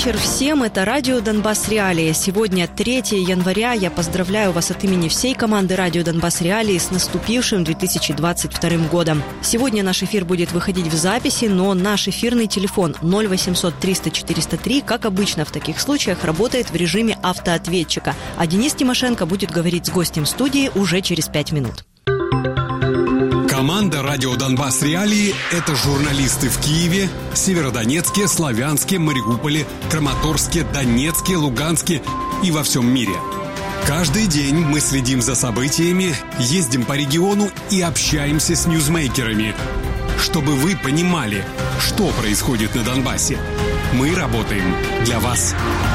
вечер всем. Это радио «Донбасс Реалии». Сегодня 3 января. Я поздравляю вас от имени всей команды радио «Донбасс Реалии» с наступившим 2022 годом. Сегодня наш эфир будет выходить в записи, но наш эфирный телефон 0800 300 403, как обычно в таких случаях, работает в режиме автоответчика. А Денис Тимошенко будет говорить с гостем студии уже через 5 минут. Команда «Радио Донбасс Реалии» – это журналисты в Киеве, Северодонецке, Славянске, Мариуполе, Краматорске, Донецке, Луганске и во всем мире. Каждый день мы следим за событиями, ездим по региону и общаемся с ньюзмейкерами, чтобы вы понимали, что происходит на Донбассе. Мы работаем для вас.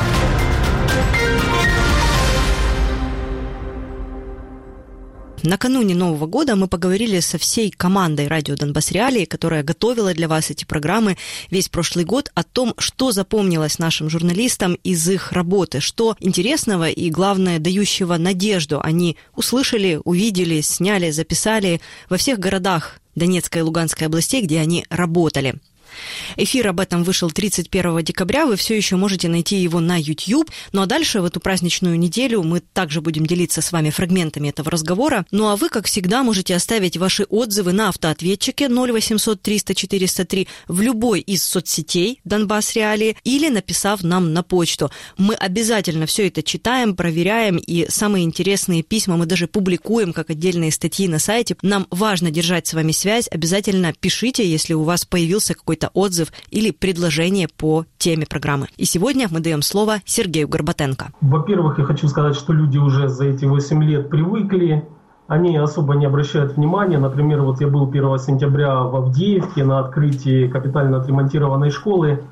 Накануне Нового года мы поговорили со всей командой радио «Донбасс Реалии», которая готовила для вас эти программы весь прошлый год, о том, что запомнилось нашим журналистам из их работы, что интересного и, главное, дающего надежду они услышали, увидели, сняли, записали во всех городах Донецкой и Луганской областей, где они работали. Эфир об этом вышел 31 декабря, вы все еще можете найти его на YouTube. Ну а дальше, в эту праздничную неделю, мы также будем делиться с вами фрагментами этого разговора. Ну а вы, как всегда, можете оставить ваши отзывы на автоответчике 0800 300 403 в любой из соцсетей «Донбасс Реалии» или написав нам на почту. Мы обязательно все это читаем, проверяем, и самые интересные письма мы даже публикуем как отдельные статьи на сайте. Нам важно держать с вами связь, обязательно пишите, если у вас появился какой-то отзыв или предложение по теме программы. И сегодня мы даем слово Сергею Горбатенко. Во-первых, я хочу сказать, что люди уже за эти 8 лет привыкли, они особо не обращают внимания. Например, вот я был 1 сентября в Авдеевке на открытии капитально отремонтированной школы,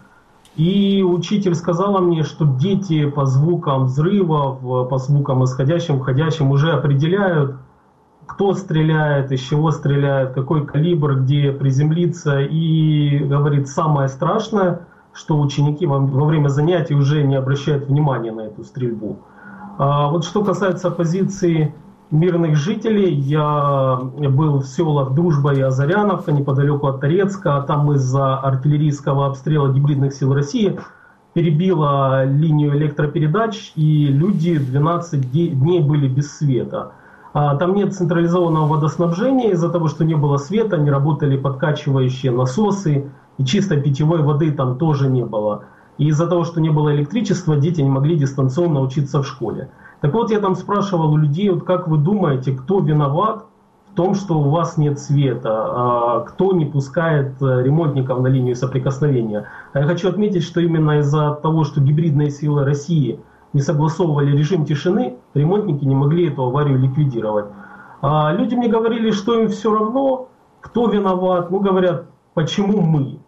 и учитель сказала мне, что дети по звукам взрывов, по звукам исходящим, входящим уже определяют, кто стреляет, из чего стреляет, какой калибр, где приземлиться. И говорит, самое страшное, что ученики во время занятий уже не обращают внимания на эту стрельбу. Вот что касается позиции мирных жителей, я был в селах Дружба и Озаряновка, неподалеку от Торецка. Там из-за артиллерийского обстрела гибридных сил России перебила линию электропередач, и люди 12 дней были без света. Там нет централизованного водоснабжения, из-за того, что не было света, не работали подкачивающие насосы, и чистой питьевой воды там тоже не было. И из-за того, что не было электричества, дети не могли дистанционно учиться в школе. Так вот, я там спрашивал у людей, вот как вы думаете, кто виноват в том, что у вас нет света, кто не пускает ремонтников на линию соприкосновения? А я хочу отметить, что именно из-за того, что гибридные силы России не согласовывали режим тишины, ремонтники не могли эту аварию ликвидировать. Люди мне говорили, что им все равно, кто виноват. Ну, говорят, почему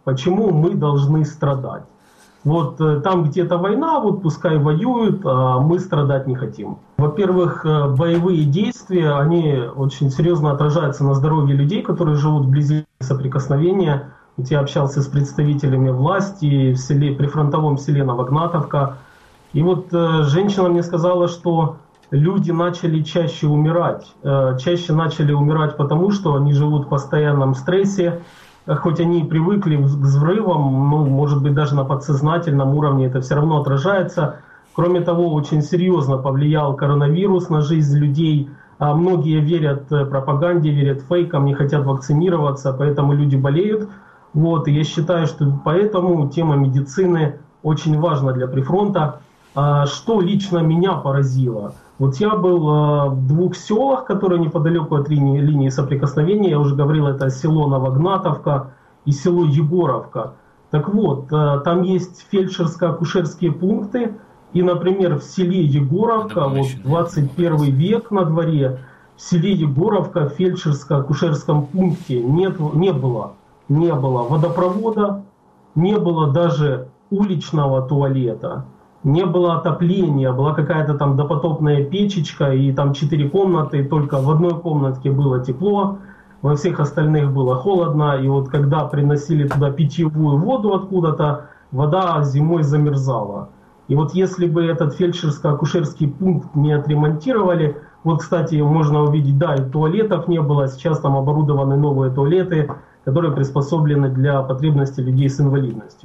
мы должны страдать. Вот там где-то война, вот пускай воюют, а мы страдать не хотим. Во-первых, боевые действия, они очень серьезно отражаются на здоровье людей, которые живут вблизи соприкосновения. Вот я общался с представителями власти в селе, прифронтовом селе Новогнатовка. И вот женщина мне сказала, что люди начали чаще умирать. Чаще начали умирать потому, что они живут в постоянном стрессе. Хоть они и привыкли к взрывам, ну, может быть, даже на подсознательном уровне это все равно отражается. Кроме того, очень серьезно повлиял коронавирус на жизнь людей. Многие верят пропаганде, верят фейкам, не хотят вакцинироваться, поэтому люди болеют. Вот, и я считаю, что поэтому тема медицины очень важна для прифронта. Что лично меня поразило? Вот я был в 2 селах, которые неподалеку от линии соприкосновения. Я уже говорил, это село Новогнатовка и село Егоровка. Так вот, там есть фельдшерско-акушерские пункты. И, например, в селе Егоровка, вот 21 век на дворе, в селе Егоровка в фельдшерско-акушерском пункте не было водопровода, не было даже уличного туалета. Не было отопления, была какая-то там допотопная печечка, и там 4 комнаты, и только в одной комнатке было тепло, во всех остальных было холодно. И вот когда приносили туда питьевую воду откуда-то, вода зимой замерзала. И вот если бы этот фельдшерско-акушерский пункт не отремонтировали, вот, кстати, можно увидеть, да, и туалетов не было, сейчас там оборудованы новые туалеты, которые приспособлены для потребностей людей с инвалидностью.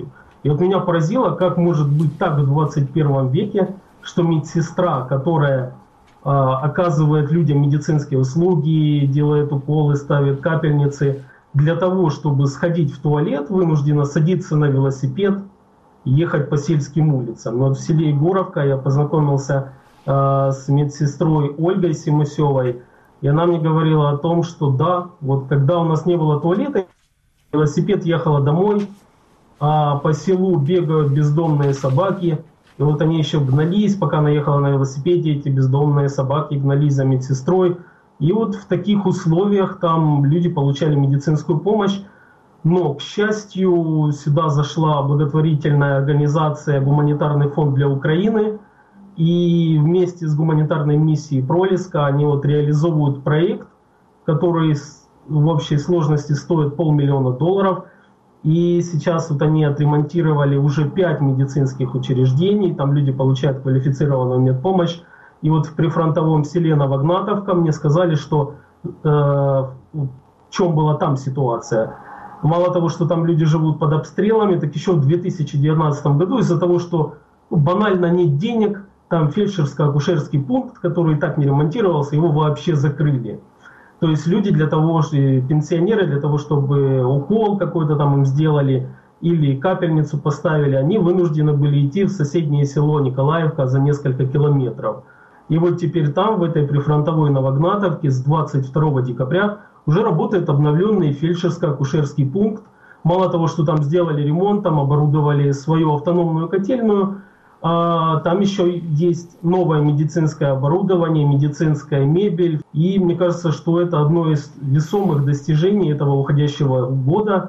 И вот меня поразило, как может быть так в 21 веке, что медсестра, которая оказывает людям медицинские услуги, делает уколы, ставит капельницы, для того, чтобы сходить в туалет, вынуждена садиться на велосипед, ехать по сельским улицам. Вот в селе Егоровка я познакомился с медсестрой Ольгой Симусевой, и она мне говорила о том, что да, вот когда у нас не было туалета, велосипед ехала домой, а по селу бегают бездомные собаки, и вот они еще гнались, пока она ехала на велосипеде, эти бездомные собаки гнались за медсестрой, и вот в таких условиях там люди получали медицинскую помощь. Но, к счастью, сюда зашла благотворительная организация «Гуманитарный фонд для Украины», и вместе с гуманитарной миссией «Пролеска» они вот реализовывают проект, который в общей сложности стоит $500 000. И сейчас вот они отремонтировали уже 5 медицинских учреждений, там люди получают квалифицированную медпомощь. И вот в прифронтовом селе Новогнатовка мне сказали, что в чем была там ситуация. Мало того, что там люди живут под обстрелами, так еще в 2019 году из-за того, что банально нет денег, там фельдшерско-акушерский пункт, который и так не ремонтировался, его вообще закрыли. То есть люди для того, пенсионеры для того, чтобы укол какой-то там им сделали или капельницу поставили, они вынуждены были идти в соседнее село Николаевка за несколько километров. И вот теперь там, в этой прифронтовой Новогнатовке, с 22 декабря уже работает обновленный фельдшерско-акушерский пункт. Мало того, что там сделали ремонт, там оборудовали свою автономную котельную, там еще есть новое медицинское оборудование, медицинская мебель. И мне кажется, что это одно из весомых достижений этого уходящего года.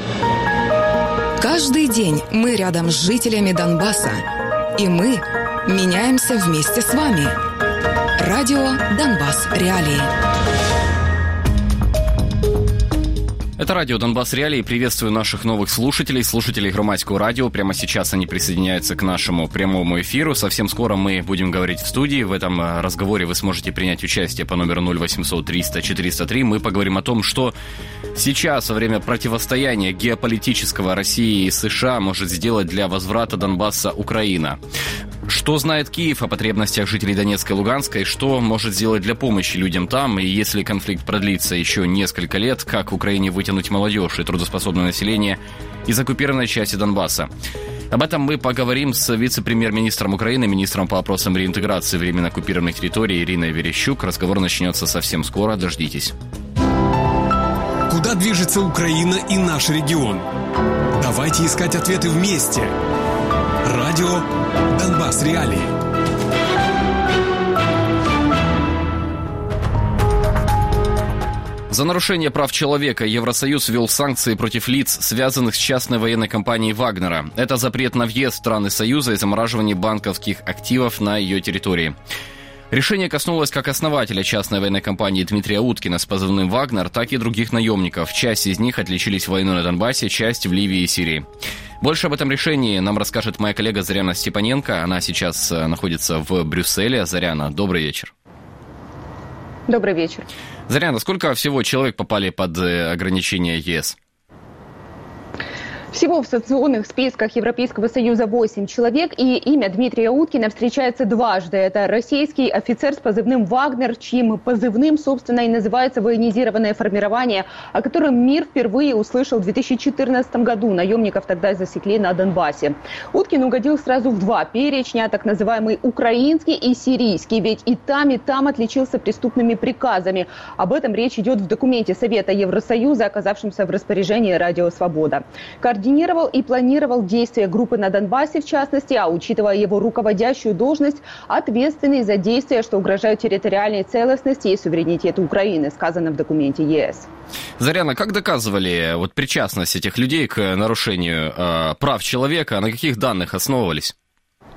Каждый день мы рядом с жителями Донбасса. И мы меняемся вместе с вами. Радио «Донбасс. Реалии». Это радио «Донбасс Реалии». Приветствую наших новых слушателей Громадского радио. Прямо сейчас они присоединяются к нашему прямому эфиру. Совсем скоро мы будем говорить в студии. В этом разговоре вы сможете принять участие по номеру 0800 300 403. Мы поговорим о том, что сейчас, во время противостояния геополитического России и США, может сделать для возврата Донбасса Украина. Что знает Киев о потребностях жителей Донецка и Луганска, и что может сделать для помощи людям там, и если конфликт продлится еще несколько лет, как Украине вытянуть молодежь и трудоспособное население из оккупированной части Донбасса. Об этом мы поговорим с вице-премьер-министром Украины, министром по вопросам реинтеграции временно оккупированных территорий Ириной Верещук. Разговор начнется совсем скоро, дождитесь. Куда движется Украина и наш регион? Давайте искать ответы вместе. Радио «Донбасс Реалии». За нарушение прав человека Евросоюз ввел санкции против лиц, связанных с частной военной компанией «Вагнера». Это запрет на въезд в страны Союза и замораживание банковских активов на ее территории. Решение коснулось как основателя частной военной компании Дмитрия Уткина с позывным «Вагнер», так и других наемников. Часть из них отличились войной на Донбассе, часть в Ливии и Сирии. Больше об этом решении нам расскажет моя коллега Заряна Степаненко. Она сейчас находится в Брюсселе. Заряна, добрый вечер. Добрый вечер. Заряна, сколько всего человек попали под ограничения ЕС? Всего в санкционных списках Европейского Союза 8 человек, и имя Дмитрия Уткина встречается дважды. Это российский офицер с позывным «Вагнер», чьим позывным, собственно, и называется военизированное формирование, о котором мир впервые услышал в 2014 году. Наемников тогда засекли на Донбассе. Уткин угодил сразу в два перечня, так называемый украинский и сирийский, ведь и там отличился преступными приказами. Об этом речь идет в документе Совета Евросоюза, оказавшемся в распоряжении «Радио Свобода». Координировал и планировал действия группы на Донбассе, в частности, а учитывая его руководящую должность, ответственный за действия, что угрожают территориальной целостности и суверенитету Украины, сказано в документе ЕС. Заряна, как доказывали причастность этих людей к нарушению прав человека, на каких данных основывались?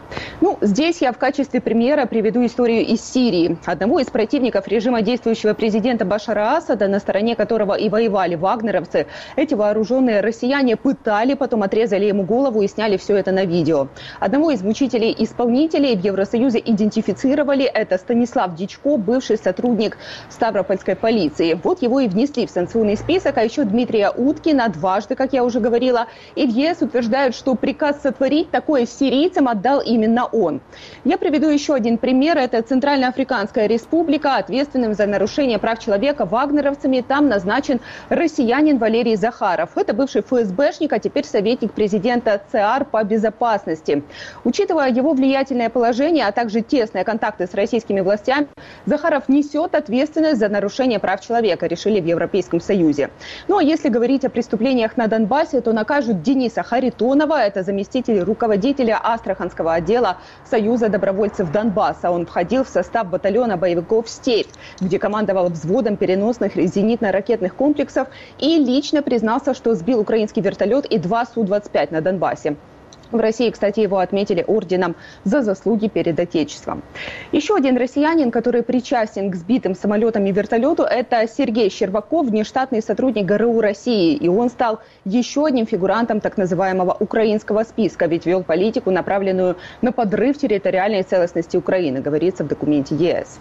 Здесь я в качестве примера приведу историю из Сирии. Одного из противников режима действующего президента Башара Асада, на стороне которого и воевали вагнеровцы, эти вооруженные россияне пытали, потом отрезали ему голову и сняли все это на видео. Одного из мучителей-исполнителей в Евросоюзе идентифицировали. Это Станислав Дичко, бывший сотрудник Ставропольской полиции. Вот его и внесли в санкционный список. А еще Дмитрия Уткина дважды, как я уже говорила. И в ЕС утверждают, что приказ сотворить такое сирийцам отдал именно он. Я приведу еще один пример. Это Центральноафриканская республика. Ответственным за нарушение прав человека вагнеровцами там назначен россиянин Валерий Захаров. Это бывший ФСБшник, а теперь советник президента ЦАР по безопасности. Учитывая его влиятельное положение, а также тесные контакты с российскими властями, Захаров несет ответственность за нарушение прав человека, решили в Европейском Союзе. А если говорить о преступлениях на Донбассе, то накажут Дениса Харитонова. Это заместитель руководителя Астраханского отдела Союза добровольцев Донбасса. Он входил в состав батальона боевиков «Степь», где командовал взводом переносных зенитно-ракетных комплексов и лично признался, что сбил украинский вертолет и 2 Су-25 на Донбассе. В России, кстати, его отметили орденом за заслуги перед Отечеством. Еще один россиянин, который причастен к сбитым самолетам и вертолету, это Сергей Щербаков, внештатный сотрудник ГРУ России. И он стал еще одним фигурантом так называемого украинского списка, ведь вел политику, направленную на подрыв территориальной целостности Украины, говорится в документе ЕС.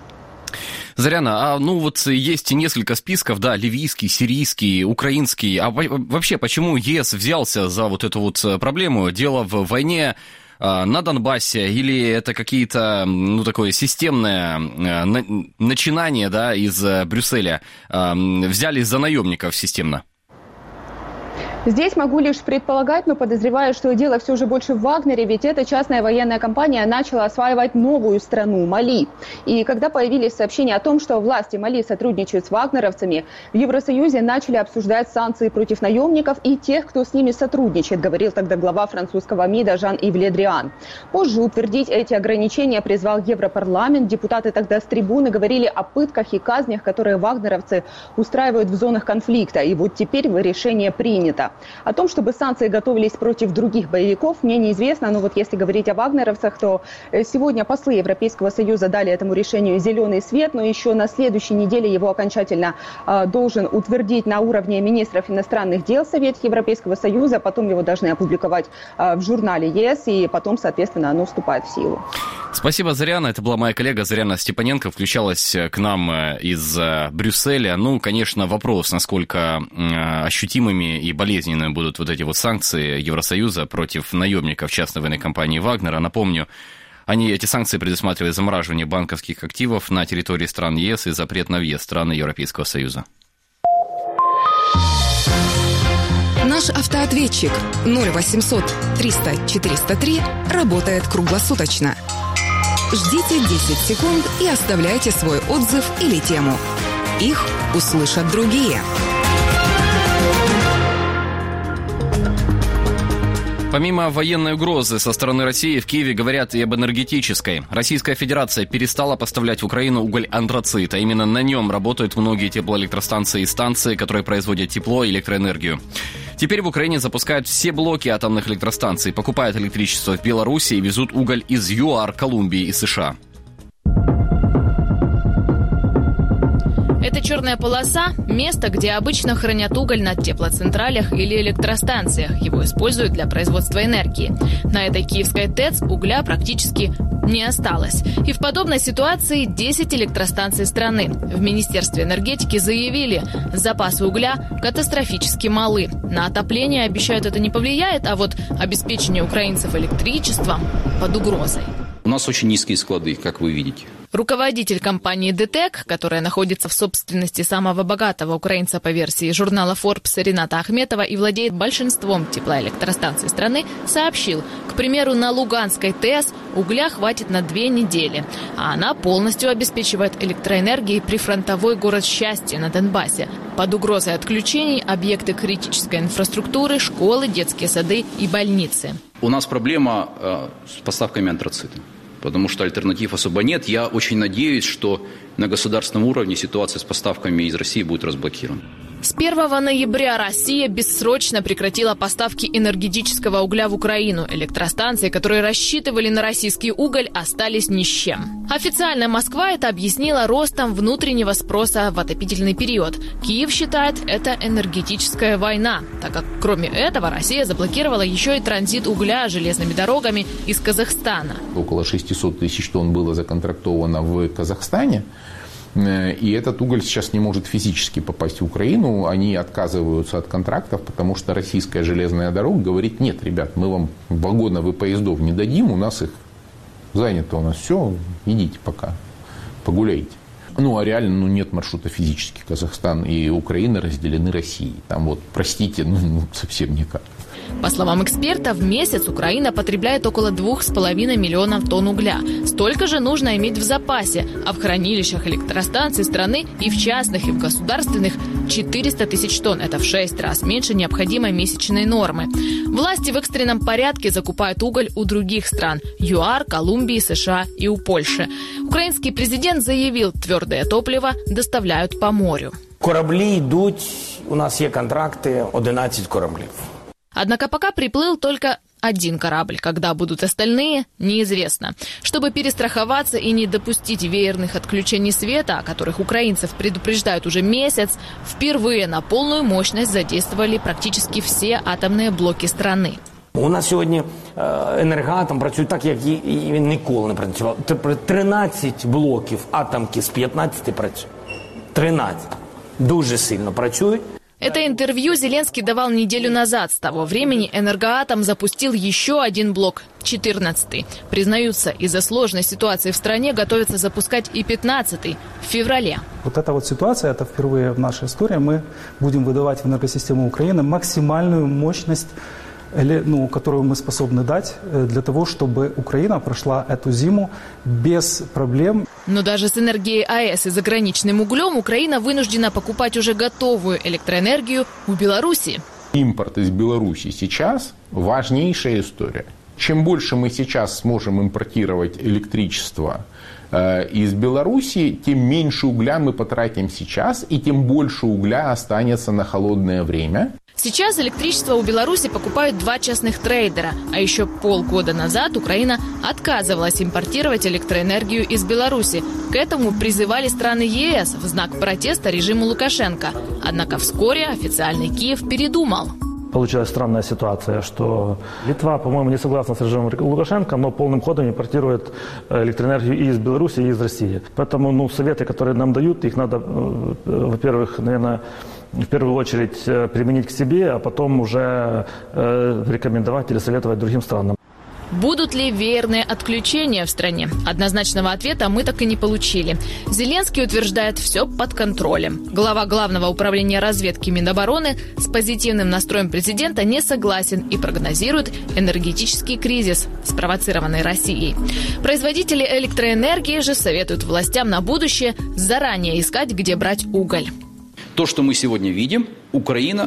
Заряна, есть несколько списков, да, ливийский, сирийский, украинский. А вообще, почему ЕС взялся за вот эту вот проблему? Дело в войне на Донбассе или это какие-то, такое системное начинание, да, из Брюсселя? Взяли за наемников системно? Здесь могу лишь предполагать, но подозреваю, что дело все же больше в Вагнере, ведь эта частная военная компания начала осваивать новую страну – Мали. И когда появились сообщения о том, что власти Мали сотрудничают с вагнеровцами, в Евросоюзе начали обсуждать санкции против наемников и тех, кто с ними сотрудничает, говорил тогда глава французского МИДа Жан-Ив Ле Дриан. Позже утвердить эти ограничения призвал Европарламент. Депутаты тогда с трибуны говорили о пытках и казнях, которые вагнеровцы устраивают в зонах конфликта. И вот теперь решение принято. О том, чтобы санкции готовились против других боевиков, мне неизвестно. Но вот если говорить о вагнеровцах, то сегодня послы Европейского Союза дали этому решению зеленый свет, но еще на следующей неделе его окончательно должен утвердить на уровне министров иностранных дел Совет Европейского Союза. Потом его должны опубликовать в журнале ЕС, и потом, соответственно, оно вступает в силу. Спасибо, Заряна. Это была моя коллега Заряна Степаненко. Включалась к нам из Брюсселя. Конечно, вопрос, насколько ощутимыми и болезненными будут вот эти вот санкции Евросоюза против наемников частной военной компании «Вагнера». Напомню, эти санкции предусматривают замораживание банковских активов на территории стран ЕС и запрет на въезд в страны Европейского Союза. Наш автоответчик 0800 300 403 работает круглосуточно. Ждите 10 секунд и оставляйте свой отзыв или тему. Их услышат другие. Помимо военной угрозы со стороны России, в Киеве говорят и об энергетической. Российская Федерация перестала поставлять в Украину уголь-антрацит, а именно на нем работают многие теплоэлектростанции и станции, которые производят тепло и электроэнергию. Теперь в Украине запускают все блоки атомных электростанций, покупают электричество в Беларуси и везут уголь из ЮАР, Колумбии и США. Это черная полоса – место, где обычно хранят уголь на теплоцентралях или электростанциях. Его используют для производства энергии. На этой киевской ТЭЦ угля практически не осталось. И в подобной ситуации 10 электростанций страны. В Министерстве энергетики заявили, запасы угля катастрофически малы. На отопление, обещают, это не повлияет, а вот обеспечение украинцев электричеством под угрозой. У нас очень низкие склады, как вы видите. Руководитель компании «ДТЭК», которая находится в собственности самого богатого украинца по версии журнала Forbes Рената Ахметова и владеет большинством теплоэлектростанций страны, сообщил, к примеру, на Луганской ТЭС угля хватит на 2 недели, а она полностью обеспечивает электроэнергией прифронтовой город Счастье на Донбассе. Под угрозой отключений объекты критической инфраструктуры, школы, детские сады и больницы. У нас проблема с поставками антрацита, потому что альтернатив особо нет. Я очень надеюсь, что на государственном уровне ситуация с поставками из России будет разблокирована. С 1 ноября Россия бессрочно прекратила поставки энергетического угля в Украину. Электростанции, которые рассчитывали на российский уголь, остались ни с чем. Официально Москва это объяснила ростом внутреннего спроса в отопительный период. Киев считает, это энергетическая война, так как кроме этого Россия заблокировала еще и транзит угля железными дорогами из Казахстана. Около 600 тысяч тонн было законтрактовано в Казахстане. И этот уголь сейчас не может физически попасть в Украину. Они отказываются от контрактов, потому что российская железная дорога говорит: нет, ребят, мы вам вагонов и поездов не дадим, у нас их занято, у нас все, идите пока, погуляйте. А реально нет маршрута физически. Казахстан и Украина разделены Россией. Там простите, совсем никак. По словам эксперта, в месяц Украина потребляет около 2,5 миллионов тонн угля. Столько же нужно иметь в запасе, а в хранилищах электростанций страны и в частных, и в государственных 400 тысяч тонн. Это в 6 раз меньше необходимой месячной нормы. Власти в экстренном порядке закупают уголь у других стран – ЮАР, Колумбии, США и у Польши. Украинский президент заявил, твердое топливо доставляют по морю. Кораблі йдуть, у нас є контракти, 11 кораблів. Однако пока приплыл только один корабль. Когда будут остальные, неизвестно. Чтобы перестраховаться и не допустить веерных отключений света, о которых украинцев предупреждают уже месяц, впервые на полную мощность задействовали практически все атомные блоки страны. У нас сьогодні енергоатом працює так, як і він ніколи не працював. 13 блоків атомки з 15 працює. 13. Дуже сильно працюють. Это интервью Зеленский давал неделю назад. С того времени «Энергоатом» запустил еще один блок, 14-й. Признаются, из-за сложной ситуации в стране готовятся запускать и 15-й в феврале. Вот эта ситуация, это впервые в нашей истории. Мы будем выдавать в энергосистему Украины максимальную мощность, которую мы способны дать для того, чтобы Украина прошла эту зиму без проблем. Но даже с энергией АЭС и заграничным углем Украина вынуждена покупать уже готовую электроэнергию у Беларуси. Импорт из Беларуси сейчас важнейшая история. Чем больше мы сейчас сможем импортировать электричество из Беларуси, тем меньше угля мы потратим сейчас, и тем больше угля останется на холодное время. Сейчас электричество у Беларуси покупают 2 частных трейдера, а еще полгода назад Украина отказывалась импортировать электроэнергию из Беларуси. К этому призывали страны ЕС в знак протеста режиму Лукашенко. Однако вскоре официальный Киев передумал. Получилась странная ситуация, что Литва, по-моему, не согласна с режимом Лукашенко, но полным ходом импортирует электроэнергию и из Беларуси, и из России. Поэтому советы, которые нам дают, их надо, во-первых, наверное, в первую очередь применить к себе, а потом уже рекомендовать или советовать другим странам. Будут ли веерные отключения в стране? Однозначного ответа мы так и не получили. Зеленский утверждает, все под контролем. Глава Главного управления разведки Минобороны с позитивным настроем президента не согласен и прогнозирует энергетический кризис, спровоцированный Россией. Производители электроэнергии же советуют властям на будущее заранее искать, где брать уголь. То, что мы сегодня видим, Украина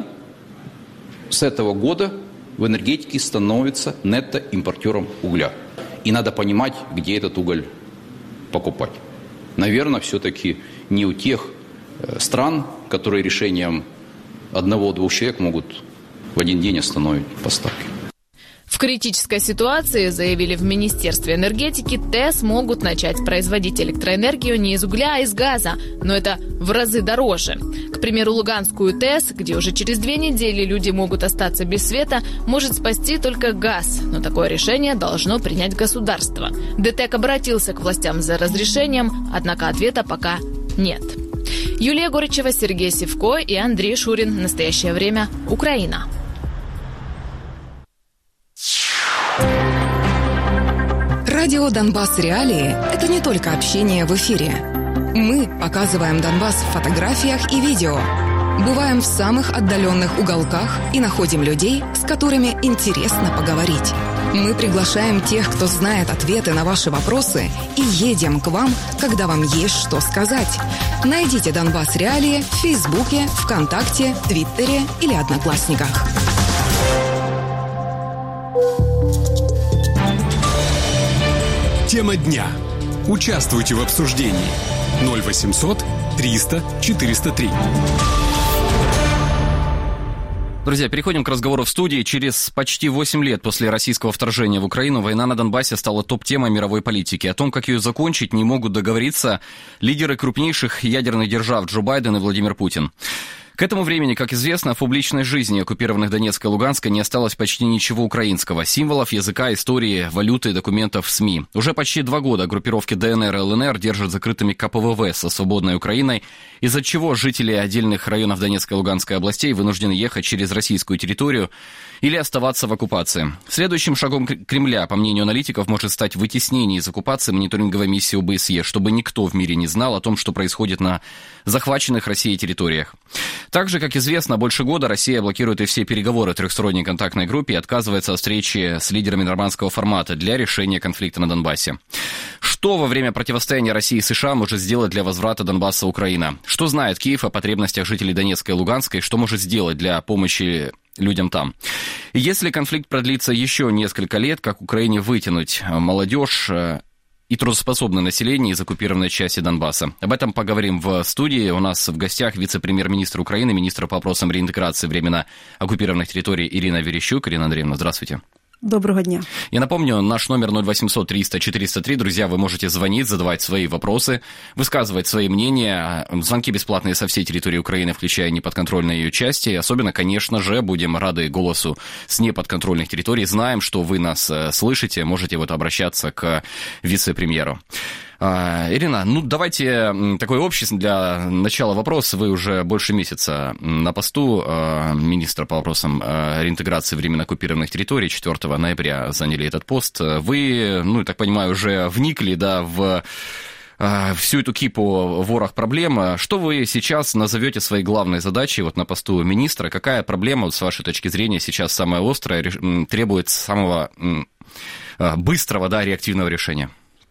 с этого года в энергетике становится нетто-импортером угля. И надо понимать, где этот уголь покупать. Наверное, все-таки не у тех стран, которые решением 1-2 человек могут в один день остановить поставки. В критической ситуации, заявили в Министерстве энергетики, ТЭС могут начать производить электроэнергию не из угля, а из газа, но это в разы дороже. К примеру, Луганскую ТЭС, где уже через 2 недели люди могут остаться без света, может спасти только газ, но такое решение должно принять государство. ДТЭК обратился к властям за разрешением, однако ответа пока нет. Юлия Горичева, Сергей Сивко и Андрей Шурин. Настоящее время. Украина. Радио «Донбасс. Реалии» – это не только общение в эфире. Мы показываем Донбасс в фотографиях и видео. Бываем в самых отдаленных уголках и находим людей, с которыми интересно поговорить. Мы приглашаем тех, кто знает ответы на ваши вопросы, и едем к вам, когда вам есть что сказать. Найдите «Донбасс. Реалии» в Фейсбуке, ВКонтакте, Твиттере или Одноклассниках. Тема дня. Участвуйте в обсуждении. 0800 300 403. Друзья, переходим к разговору в студии. Через почти 8 лет после российского вторжения в Украину война на Донбассе стала топ-темой мировой политики. О том, как ее закончить, не могут договориться лидеры крупнейших ядерных держав Джо Байден и Владимир Путин. К этому времени, как известно, в публичной жизни оккупированных Донецка и Луганска не осталось почти ничего украинского. Символов, языка, истории, валюты, документов, СМИ. Уже почти 2 года группировки ДНР и ЛНР держат закрытыми КПВВ со свободной Украиной, из-за чего жители отдельных районов Донецкой и Луганской областей вынуждены ехать через российскую территорию или оставаться в оккупации. Следующим шагом Кремля, по мнению аналитиков, может стать вытеснение из оккупации мониторинговой миссии ОБСЕ, чтобы никто в мире не знал о том, что происходит на захваченных Россией территориях. Также, как известно, больше года Россия блокирует и все переговоры трехсторонней контактной группе и отказывается от встречи с лидерами нормандского формата для решения конфликта на Донбассе. Что во время противостояния России и США может сделать для возврата Донбасса Украина? Что знает Киев о потребностях жителей Донецка и Луганска, и что может сделать для помощи людям там? Если конфликт продлится еще несколько лет, как Украине вытянуть молодежь и трудоспособное население из оккупированной части Донбасса? Об этом поговорим в студии. У нас в гостях вице-премьер-министр Украины, министр по вопросам реинтеграции временно оккупированных территорий Ирина Верещук. Ирина Андреевна, здравствуйте. Доброго дня. Я напомню, наш номер 0800 300 403. Друзья, вы можете звонить, задавать свои вопросы, высказывать свои мнения. Звонки бесплатные со всей территории Украины, включая неподконтрольные ее части. Особенно, конечно же, будем рады голосу с неподконтрольных территорий. Знаем, что вы нас слышите, можете вот обращаться к вице-премьеру. Ирина, давайте такой общий для начала вопрос. Вы уже больше месяца на посту министра по вопросам реинтеграции временно оккупированных территорий. 4 ноября заняли этот пост. Вы, я так понимаю, уже вникли, в всю эту кипу ворох проблем. Что вы сейчас назовете своей главной задачей на посту министра? Какая проблема, с вашей точки зрения, сейчас самая острая, требует самого быстрого, реактивного решения?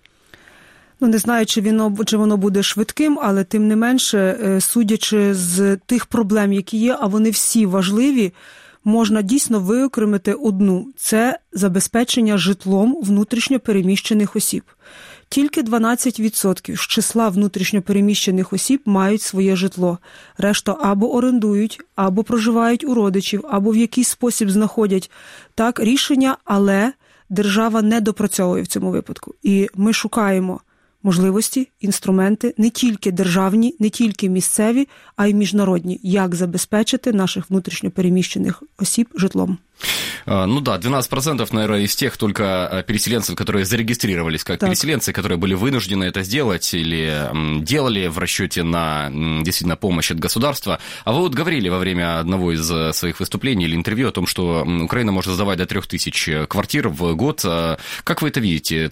Не знаю, чи воно буде швидким, але тим не менше, судячи з тих проблем, які є, а вони всі важливі, можна дійсно виокремити одну – це забезпечення житлом внутрішньо переміщених осіб. Тільки 12% з числа внутрішньо переміщених осіб мають своє житло. Решта або орендують, або проживають у родичів, або в якийсь спосіб знаходять рішення, але держава не допрацьовує в цьому випадку. І ми шукаємо можливості, інструменти, не тільки державні, не тільки місцеві, а й міжнародні, як забезпечити наших внутрішньо переміщених осіб житлом. 12%, наверное, из тех только переселенцев, которые зарегистрировались как переселенцы, которые были вынуждены это сделать или делали в расчете на действительно помощь от государства. А вы говорили во время одного из своих выступлений или интервью о том, что Украина может сдавать до 3000 квартир в год. Как вы это видите,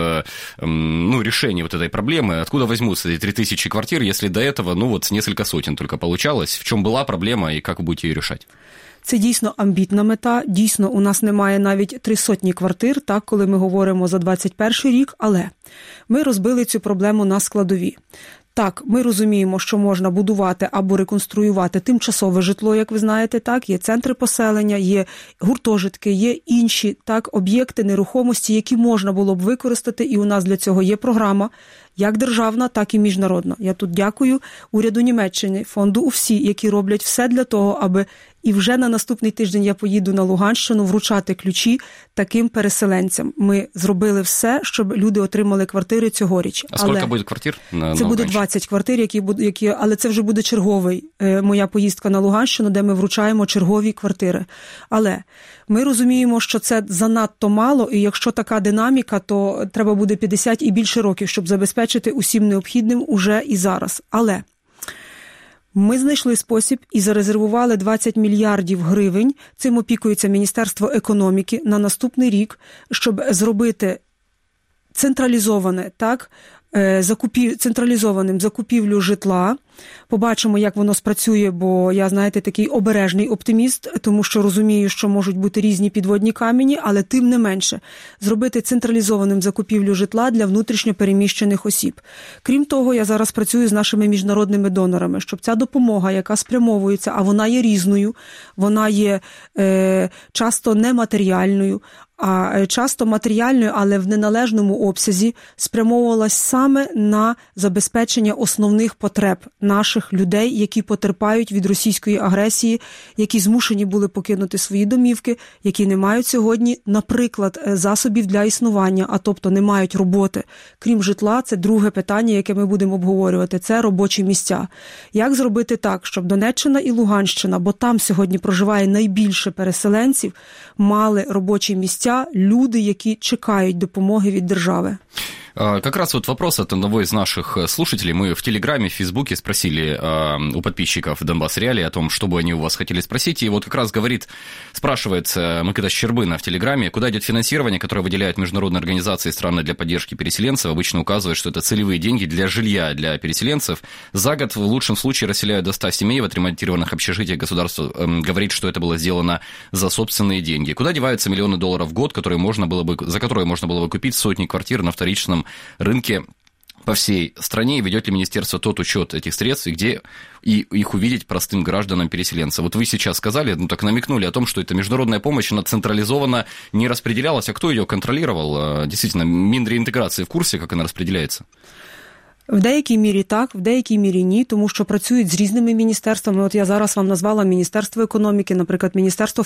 решение этой проблемы? Откуда возьмутся эти 3000 квартир, если до этого, несколько сотен только получалось? В чем была проблема и как вы будете ее решать? Це дійсно амбітна мета, дійсно у нас немає навіть 300 квартир, коли ми говоримо за 21 рік, але ми розбили цю проблему на складові. Так, ми розуміємо, що можна будувати або реконструювати тимчасове житло, як ви знаєте, є центри поселення, є гуртожитки, є інші об'єкти нерухомості, які можна було б використати, і у нас для цього є програма, як державна, так і міжнародна. Я тут дякую уряду Німеччини, фонду УФСІ, які роблять все для того, аби і вже на наступний тиждень я поїду на Луганщину вручати ключі таким переселенцям. Ми зробили все, щоб люди отримали квартири цьогоріч. А скільки буде квартир на Це буде 20 квартир, але це вже буде черговий моя поїздка на Луганщину, де ми вручаємо чергові квартири. Але ми розуміємо, що це занадто мало, і якщо така динаміка, то треба буде 50 і більше років, щоб забезпечити усім необхідним уже і зараз. Але ми знайшли спосіб і зарезервували 20 мільярдів гривень, цим опікується Міністерство економіки, на наступний рік, щоб зробити централізоване, централізованим закупівлю житла. Побачимо, як воно спрацює, бо я, такий обережний оптиміст, тому що розумію, що можуть бути різні підводні камені, але тим не менше, зробити централізованим закупівлю житла для внутрішньо переміщених осіб. Крім того, я зараз працюю з нашими міжнародними донорами, щоб ця допомога, яка спрямовується, а вона є різною, вона є часто нематеріальною, а часто матеріальною, але в неналежному обсязі, спрямовувалась саме на забезпечення основних потреб наших людей, які потерпають від російської агресії, які змушені були покинути свої домівки, які не мають сьогодні, наприклад, засобів для існування, а тобто не мають роботи. Крім житла, це друге питання, яке ми будемо обговорювати, це робочі місця. Як зробити так, щоб Донеччина і Луганщина, бо там сьогодні проживає найбільше переселенців, мали робочі місця, люди, які чекають допомоги від держави? Как раз вот вопрос от одного из наших слушателей. Мы в Телеграме, в Фейсбуке спросили у подписчиков Донбасс Реалии о том, что бы они у вас хотели спросить. И вот как раз спрашивает Микита Щербина в Телеграме, куда идет финансирование, которое выделяют международные организации и страны для поддержки переселенцев. Обычно указывают, что это целевые деньги для жилья для переселенцев. За год в лучшем случае расселяют до 100 семей в отремонтированных общежитиях. Государство говорит, что это было сделано за собственные деньги. Куда деваются миллионы долларов в год, за которые можно было бы купить сотни квартир на вторичном рынке по всей стране, и ведет ли министерство тот учет этих средств, и где их увидеть простым гражданам-переселенцам? Вот вы сейчас сказали, так намекнули о том, что эта международная помощь, она централизованно не распределялась, а кто ее контролировал? Действительно, Минреинтеграции в курсе, как она распределяется? В деякій мірі так, в деякій мірі ні, тому що працюють з різними міністерствами. От я зараз вам назвала Міністерство економіки, наприклад, Міністерство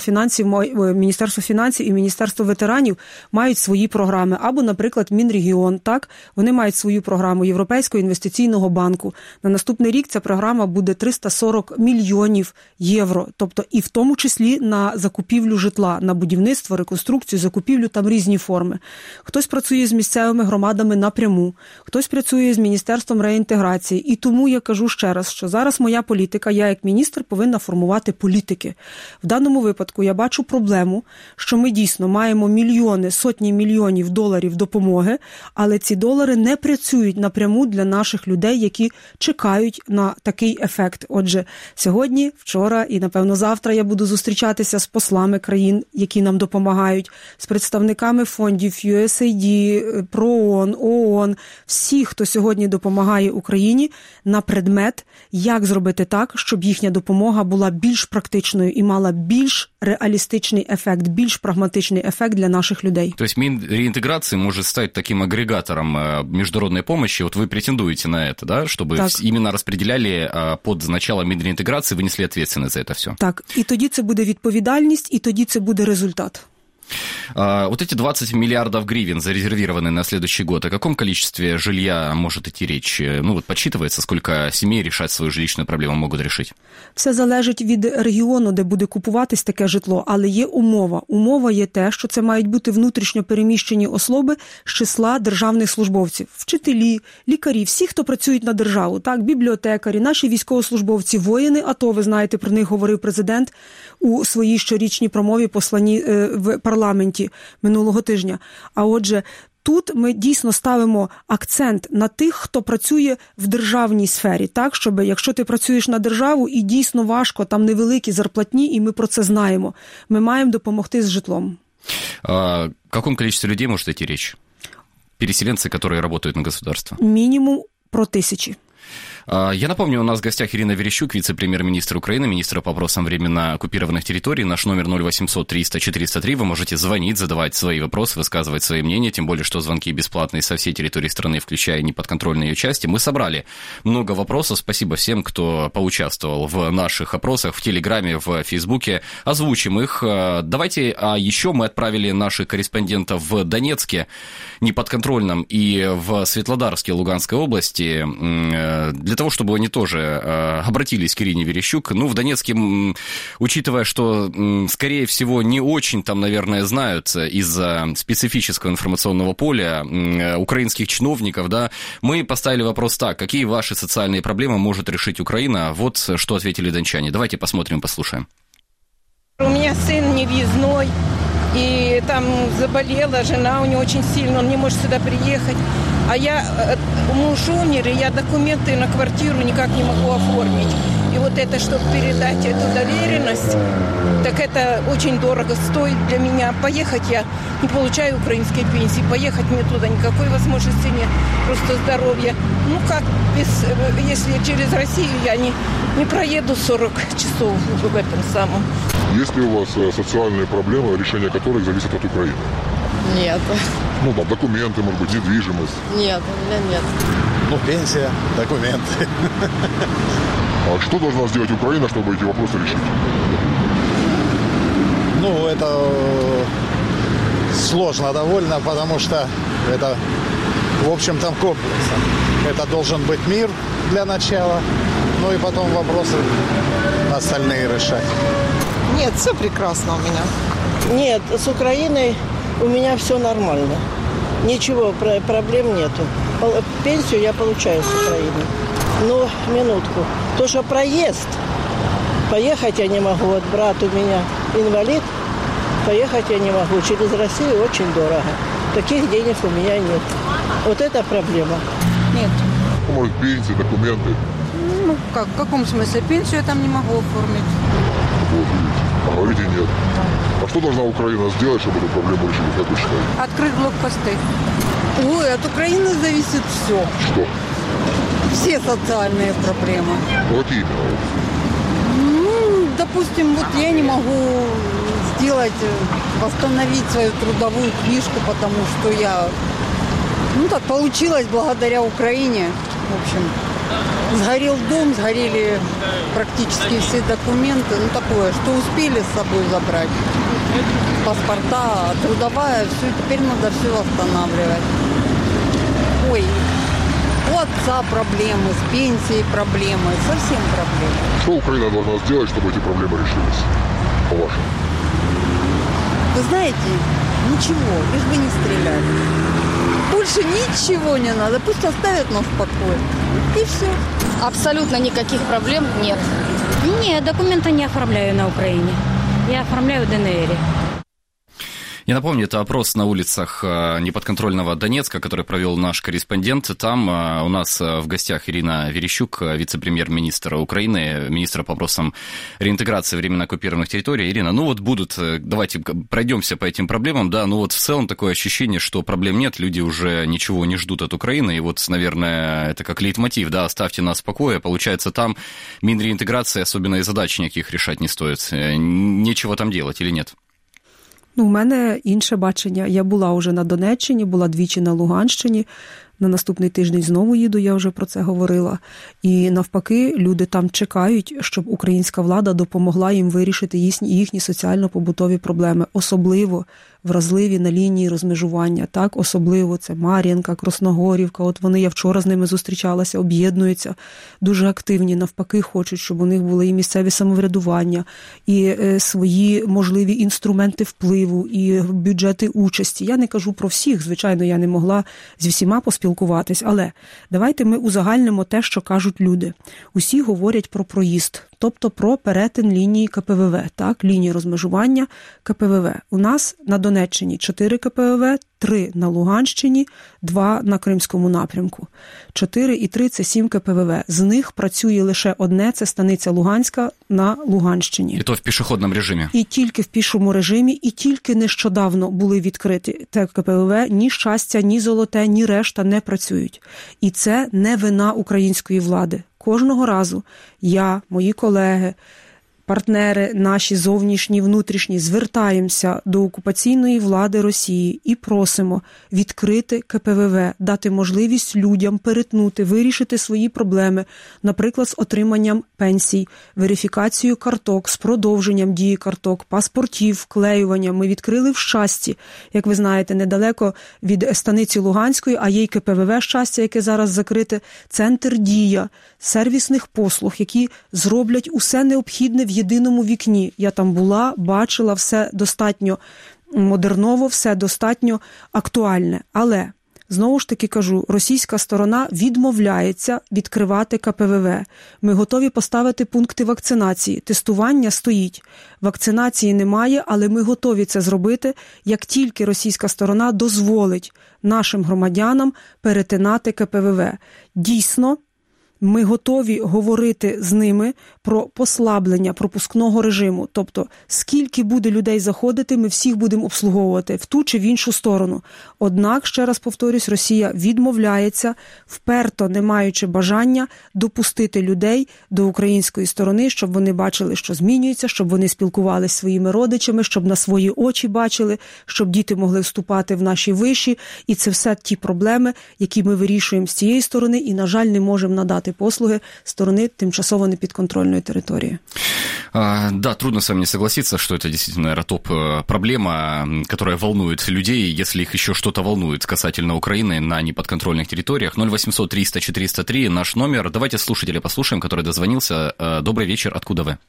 фінансів і Міністерство ветеранів мають свої програми. Або, наприклад, Мінрегіон, так, вони мають свою програму Європейського інвестиційного банку. На наступний рік ця програма буде 340 мільйонів євро, тобто і в тому числі на закупівлю житла, на будівництво, реконструкцію, закупівлю, там різні форми. Хтось працює з місцевими громадами напряму, хтось працює з Міністерством реінтеграції. І тому я кажу ще раз, що зараз моя політика, я як міністр повинна формувати політики. В даному випадку я бачу проблему, що ми дійсно маємо мільйони, сотні мільйонів доларів допомоги, але ці долари не працюють напряму для наших людей, які чекають на такий ефект. Отже, сьогодні, вчора і, напевно, завтра я буду зустрічатися з послами країн, які нам допомагають, з представниками фондів USAID, ПРООН, ООН, всі, хто сьогодні допомагає Україні, на предмет, як зробити так, щоб їхня допомога була більш практичною і мала більш реалістичний ефект, більш прагматичний ефект для наших людей. То есть Минреинтеграции может стать таким агрегатором международной помощи, вот вы претендуете на это, да, чтобы так именно распределяли под начало Минреинтеграции, вынесли ответственность за это все. Так, і тоді це буде відповідальність, і тоді це буде результат. Вот эти 20 миллиардов гривен зарезервированы на следующий год. О каком количестве жилья может идти речь? Ну вот подсчитывается, сколько семей решать свою жилищную проблему могут решить? Все залежить від регіону, де буде купуватись таке житло, але є умова. Умова є те, що це мають бути внутрішньо переміщені особи з числа державних службовців. Вчителі, лікарі, всі, хто працюють на державу, так, бібліотекарі, наші військовослужбовці, воїни АТО, ви знаєте, про них говорив президент у своїй щорічній промові посланні в парламенті минулого тижня. А отже, тут ми дійсно ставимо акцент на тих, хто працює в державній сфері, так, щоб якщо ти працюєш на державу і дійсно важко, там невеликі зарплатні, і ми про це знаємо, ми маємо допомогти з житлом. О каком количестве людей может идти речь? Переселенцы, которые работают на государство? Мінімум про 1000. Я напомню, у нас в гостях Ирина Верещук, вице-премьер-министр Украины, министр по вопросам временно оккупированных территорий. Наш номер 0800 300 403. Вы можете звонить, задавать свои вопросы, высказывать свои мнения, тем более, что звонки бесплатные со всей территории страны, включая неподконтрольные ее части. Мы собрали много вопросов. Спасибо всем, кто поучаствовал в наших опросах в Телеграме, в Фейсбуке. Озвучим их. Давайте, а еще мы отправили наших корреспондентов в Донецке, неподконтрольном, и в Светлодарске Луганской области, для того, чтобы они тоже обратились к Ирине Верещук. Ну, в Донецке, учитывая, что, скорее всего, не очень там, наверное, знают из-за специфического информационного поля украинских чиновников, да, мы поставили вопрос так: какие ваши социальные проблемы может решить Украина? Вот что ответили дончане. Давайте посмотрим, послушаем. У меня сын невъездной, и там заболела жена у него очень сильно, он не может сюда приехать. А я, муж умер, и я документы на квартиру никак не могу оформить. И вот это, чтобы передать эту доверенность, так это очень дорого стоит для меня. Поехать я не получаю украинской пенсии, поехать мне туда никакой возможности нет, просто здоровье. Ну как, если через Россию я не проеду 40 часов в этом самом. Есть ли у вас социальные проблемы, решение которых зависит от Украины? Нет. Ну, там, документы, может быть, недвижимость? Нет, у меня нет. пенсия, документы. А что должна сделать Украина, чтобы эти вопросы решить? Это сложно довольно, потому что это, в общем-то, комплексом. Это должен быть мир для начала, и потом вопросы остальные решать. Нет, все прекрасно у меня. Нет, с Украиной у меня все нормально. Ничего, проблем нету. Пенсию я получаю с Украины. Но, минутку. То, что проезд, поехать я не могу. Вот брат у меня инвалид, поехать я не могу. Через Россию очень дорого. Таких денег у меня нет. Вот это проблема. Нет. Может, пенсии, документы? В каком смысле? Пенсию я там не могу оформить. Вот видите. А говорите нет. А что должна Украина сделать, чтобы эту проблему решить, как вы считаете? Открыть блокпосты. Ой, от Украины зависит все. Что? Все социальные проблемы. Вот именно. Допустим, я не могу восстановить свою трудовую книжку, потому что я, так получилось благодаря Украине. В общем, сгорел дом, сгорели практически все документы. Такое, что успели с собой забрать. Паспорта, трудовая, все, теперь надо все восстанавливать. Ой, у отца проблемы, с пенсией проблемы, совсем проблемы. Что Украина должна сделать, чтобы эти проблемы решились, по-вашему? Вы знаете, ничего, лишь бы не стреляли. Больше ничего не надо, пусть оставят нас в покое. И все. Абсолютно никаких проблем нет. Нет, документы не оформляю на Украине. Я оформляю в ДНР. Я напомню, это опрос на улицах неподконтрольного Донецка, который провел наш корреспондент. Там у нас в гостях Ирина Верещук, вице-премьер-министр Украины, министр по вопросам реинтеграции временно оккупированных территорий. Ирина, давайте пройдемся по этим проблемам. Да, в целом такое ощущение, что проблем нет, люди уже ничего не ждут от Украины. И наверное, это как лейтмотив, да, оставьте нас в покое. Получается, там Минреинтеграции особенно и задач никаких решать не стоит. Нечего там делать или нет? У мене інше бачення. Я була вже на Донеччині, була двічі на Луганщині. На наступний тиждень знову їду, я вже про це говорила. І навпаки, люди там чекають, щоб українська влада допомогла їм вирішити їхні соціально-побутові проблеми. Особливо вразливі на лінії розмежування. Так, особливо це Мар'їнка, Красногорівка. Я вчора з ними зустрічалася, об'єднуються. Дуже активні, навпаки, хочуть, щоб у них були і місцеві самоврядування, і свої можливі інструменти впливу, і бюджети участі. Я не кажу про всіх, звичайно, я не могла зі всіма поспілкуватись, але давайте ми узагальнимо те, що кажуть люди. Усі говорять про проїзд, тобто про перетин лінії КПВВ, так, лінії розмежування КПВВ. У нас на Донеччині 4 КПВВ, 3 на Луганщині, 2 на Кримському напрямку. 4 і 3 – це 7 КПВВ. З них працює лише одне – це станиця Луганська на Луганщині. І то в пішохідному режимі. І тільки в пішому режимі, і тільки нещодавно були відкриті те КПВВ. Ні Щастя, ні Золоте, ні решта не працюють. І це не вина української влади. Кожного разу я, мої колеги, партнери наші зовнішні, внутрішні, звертаємося до окупаційної влади Росії і просимо відкрити КПВВ, дати можливість людям перетнути, вирішити свої проблеми, наприклад, з отриманням пенсій, верифікацією карток, з продовженням дії карток, паспортів, вклеюванням. Ми відкрили в Щасті, як ви знаєте, недалеко від станиці Луганської, а є й КПВВ Щастя, яке зараз закрите, центр «Дія», сервісних послуг, які зроблять усе необхідне в єдиному вікні. Я там була, бачила, все достатньо модерново, все достатньо актуальне. Але, знову ж таки кажу, російська сторона відмовляється відкривати КПВВ. Ми готові поставити пункти вакцинації. Тестування стоїть. Вакцинації немає, але ми готові це зробити, як тільки російська сторона дозволить нашим громадянам перетинати КПВВ. Дійсно, Ми готові говорити з ними про послаблення пропускного режиму. Тобто, скільки буде людей заходити, ми всіх будемо обслуговувати в ту чи в іншу сторону. Однак, ще раз повторюсь, Росія відмовляється, вперто не маючи бажання допустити людей до української сторони, щоб вони бачили, що змінюється, щоб вони спілкувалися зі своїми родичами, щоб на свої очі бачили, щоб діти могли вступати в наші виші. І це все ті проблеми, які ми вирішуємо з цієї сторони і, на жаль, не можемо надати послуги стороны тимчасово неподконтрольной территории. Да, трудно с вами не согласиться, что это действительно, наверное, топ-проблема, которая волнует людей, если их еще что-то волнует касательно Украины на неподконтрольных территориях. 0800 300 403 наш номер. Давайте слушателя послушаем, который дозвонился. Добрый вечер, откуда вы?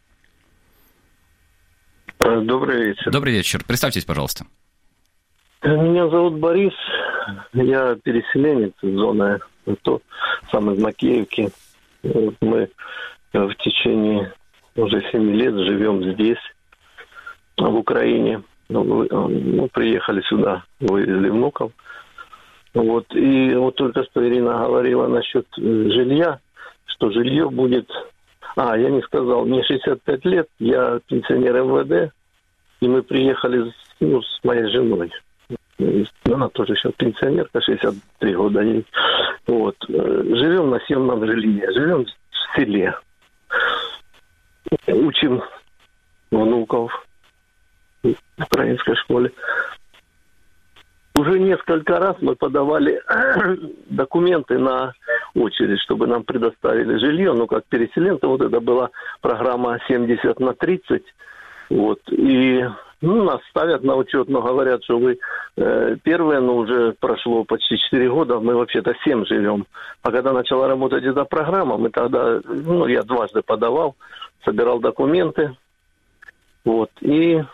Добрый вечер. Добрый вечер. Представьтесь, пожалуйста. Меня зовут Борис. Я переселенец из зоны АТО, сам из Макеевки. Мы в течение уже 7 лет живем здесь, в Украине. Мы приехали сюда, вывезли внуков. Вот. И вот только что Ирина говорила насчет жилья, что жилье будет... я не сказал, мне 65 лет, я пенсионер МВД, и мы приехали с моей женой. Она тоже еще пенсионерка, 63 года ей. Вот. Живем на съемном жилье, живем в селе. Учим внуков в украинской школе. Уже несколько раз мы подавали документы на очередь, чтобы нам предоставили жилье. Но как переселенцы, вот это была программа 70/30. Вот. И нас ставят на учет, но говорят, что вы первые, но уже прошло почти 4 года, мы вообще-то 7 живем. А когда начала работать эта программа, мы тогда, я дважды подавал, собирал документы. Вот. И,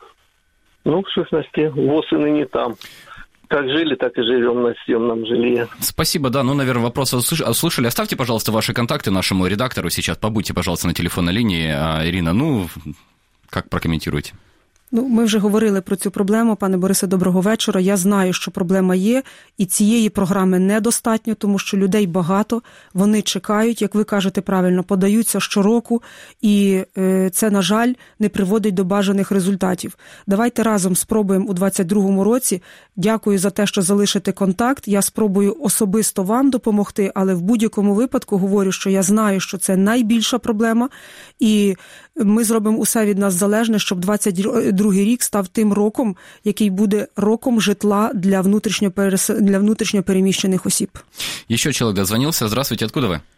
в сущности, ВОЗ и ныне там. Как жили, так и живем на съемном жилье. Спасибо, да, наверное, вопрос услышали. Оставьте, пожалуйста, ваши контакты нашему редактору сейчас. Побудьте, пожалуйста, на телефонной линии. Ирина, как прокомментируете? Ми вже говорили про цю проблему. Пане Борисе, доброго вечора. Я знаю, що проблема є, і цієї програми недостатньо, тому що людей багато, вони чекають, як ви кажете правильно, подаються щороку, і це, на жаль, не приводить до бажаних результатів. Давайте разом спробуємо у 2022 році. Дякую за те, що залишите контакт. Я спробую особисто вам допомогти, але в будь-якому випадку говорю, що я знаю, що це найбільша проблема, і ми зробимо усе від нас залежне, щоб 2022 рік став тим роком, який буде роком житла для внутрішньо переміщених осіб. Еще человек дозвонился. Здравствуйте, откуда вы?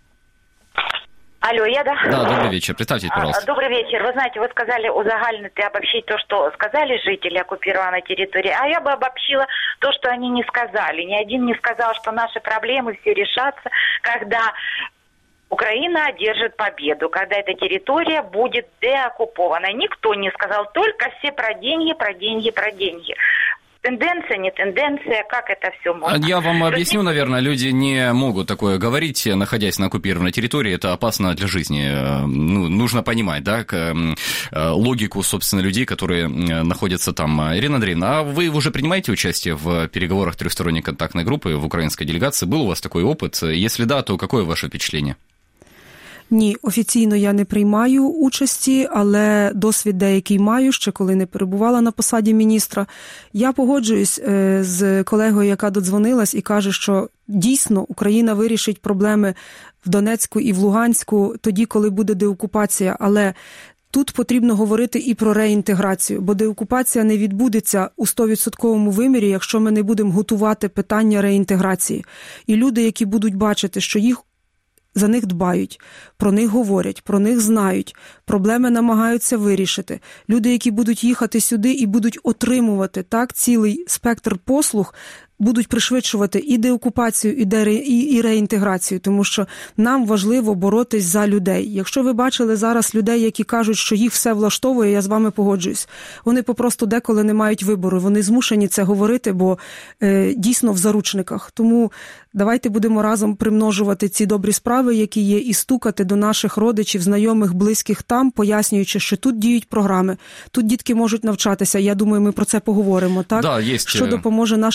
Алло, я, да? Да, добрый вечер. Представьтесь, пожалуйста. Добрый вечер. Вы знаете, вы сказали узагальнить и обобщить то, что сказали жители оккупированной территории, а я бы обобщила то, что они не сказали. Ни один не сказал, что наши проблемы все решатся, когда Украина одержит победу, когда эта территория будет деоккупована. Никто не сказал, только все про деньги, про деньги, про деньги. Тенденция, не тенденция, как это все можно? Я вам объясню, наверное, люди не могут такое говорить, находясь на оккупированной территории, это опасно для жизни. Нужно понимать, да, логику, собственно, людей, которые находятся там. Ирина Андреевна, а вы уже принимаете участие в переговорах трехсторонней контактной группы в украинской делегации? Был у вас такой опыт? Если да, то какое ваше впечатление? Ні, офіційно я не приймаю участі, але досвід деякий маю, ще коли не перебувала на посаді міністра. Я погоджуюсь з колегою, яка додзвонилась і каже, що дійсно Україна вирішить проблеми в Донецьку і в Луганську тоді, коли буде деокупація, але тут потрібно говорити і про реінтеграцію, бо деокупація не відбудеться у 100% вимірі, якщо ми не будемо готувати питання реінтеграції. І люди, які будуть бачити, що за них дбають, про них говорять, про них знають, проблеми намагаються вирішити. Люди, які будуть їхати сюди і будуть отримувати цілий спектр послуг, будуть пришвидшувати і деокупацію, і реінтеграцію, тому що нам важливо боротись за людей. Якщо ви бачили зараз людей, які кажуть, що їх все влаштовує, я з вами погоджуюсь. Вони попросту деколи не мають вибору, вони змушені це говорити, бо дійсно в заручниках. Тому давайте будемо разом примножувати ці добрі справи, які є, і стукати до наших родичів, знайомих, близьких там, пояснюючи, що тут діють програми, тут дітки можуть навчатися. Я думаю, ми про це поговоримо, так? Да, є. Що допоможе нашим студентам,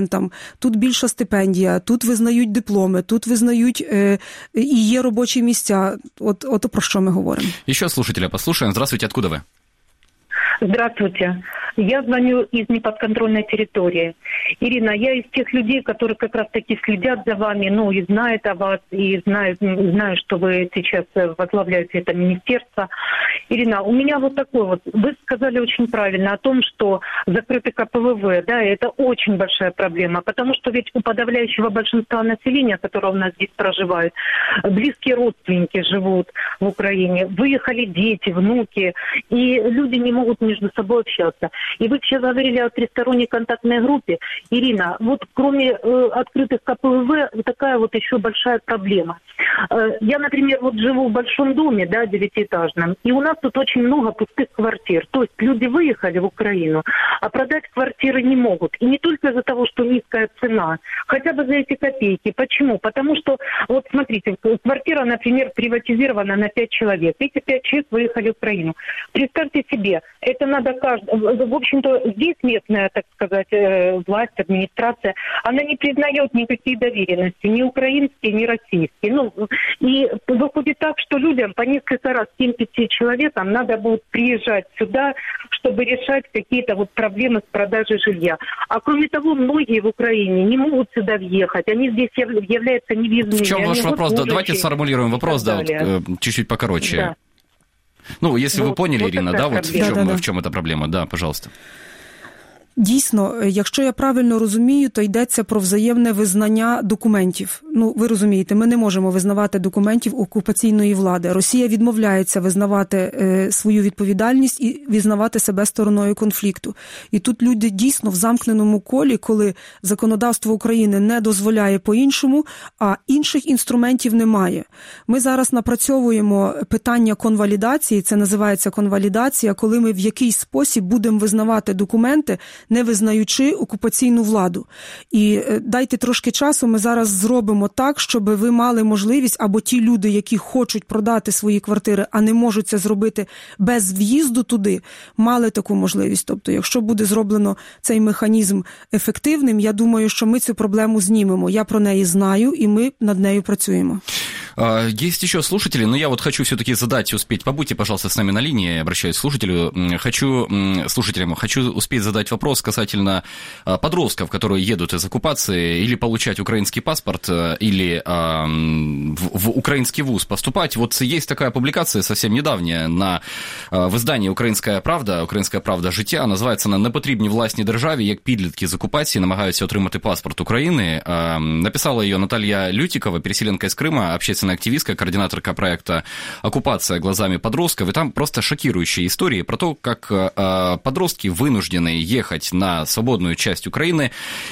студентам, тут більша стипендія, тут визнають дипломи, тут визнають і є робочі місця. От про що ми говоримо. Еще слушателя послушаем. Здравствуйте, откуда вы? Здравствуйте. Я звоню из неподконтрольной территории. Ирина, я из тех людей, которые как раз-таки следят за вами, и знают о вас, и знаю, что вы сейчас возглавляете это министерство. Ирина, у меня вот такой вот. Вы сказали очень правильно о том, что закрытый КПВВ, да, это очень большая проблема, потому что ведь у подавляющего большинства населения, которое у нас здесь проживает, близкие родственники живут в Украине, выехали дети, внуки, и люди не могут между собой общаться. И вы сейчас говорили о тристоронней контактной группе. Ирина, вот кроме открытых КПВВ, такая вот еще большая проблема. Я, например, вот живу в большом доме, да, 9-этажном, и у нас тут очень много пустых квартир. То есть люди выехали в Украину, а продать квартиры не могут. И не только из-за того, что низкая цена, хотя бы за эти копейки. Почему? Потому что, вот смотрите, квартира, например, приватизирована на 5 человек. Эти 5 человек выехали в Украину. Представьте себе, это надо в общем-то, здесь местная, так сказать, власть, администрация, она не признает никакие доверенности, ни украинские, ни российские. И выходит так, что людям по несколько раз, 7-5 человекам, надо будет приезжать сюда, чтобы решать какие-то вот проблемы с продажей жилья. А кроме того, многие в Украине не могут сюда въехать, они здесь являются невъездными. В чем ваш вопрос? Да, давайте сформулируем вопрос, чуть-чуть покороче. Да. Если вы поняли, Ирина, да, вот в чем эта проблема, да, пожалуйста. Дійсно, якщо я правильно розумію, то йдеться про взаємне визнання документів. Ви розумієте, ми не можемо визнавати документів окупаційної влади. Росія відмовляється визнавати свою відповідальність і визнавати себе стороною конфлікту. І тут люди дійсно в замкненому колі, коли законодавство України не дозволяє по-іншому, а інших інструментів немає. Ми зараз напрацьовуємо питання конвалідації, це називається конвалідація, коли ми в якийсь спосіб будемо визнавати документи, не визнаючи окупаційну владу. І дайте трошки часу, ми зараз зробимо так, щоб ви мали можливість, або ті люди, які хочуть продати свої квартири, а не можуть це зробити без в'їзду туди, мали таку можливість. Тобто, якщо буде зроблено цей механізм ефективним, я думаю, що ми цю проблему знімемо. Я про неї знаю, і ми над нею працюємо. Есть еще слушатели, но я вот хочу все-таки успеть, побудьте, пожалуйста, с нами на линии, обращаюсь к слушателю, хочу успеть задать вопрос касательно подростков, которые едут из оккупации, или получать украинский паспорт, или в украинский вуз поступать. Вот есть такая публикация совсем недавняя в издании «Українська правда життя», називається «Не потрібні власні державі, як підлітки з окупації намагаються отримати паспорт України». Написала ее Наталья Лютикова, переселенка из Крыма, общественная активистка, координаторка проекта «Оккупация глазами подростков». И там просто шокирующие истории про то, как подростки вынуждены ехать на свободную часть Украины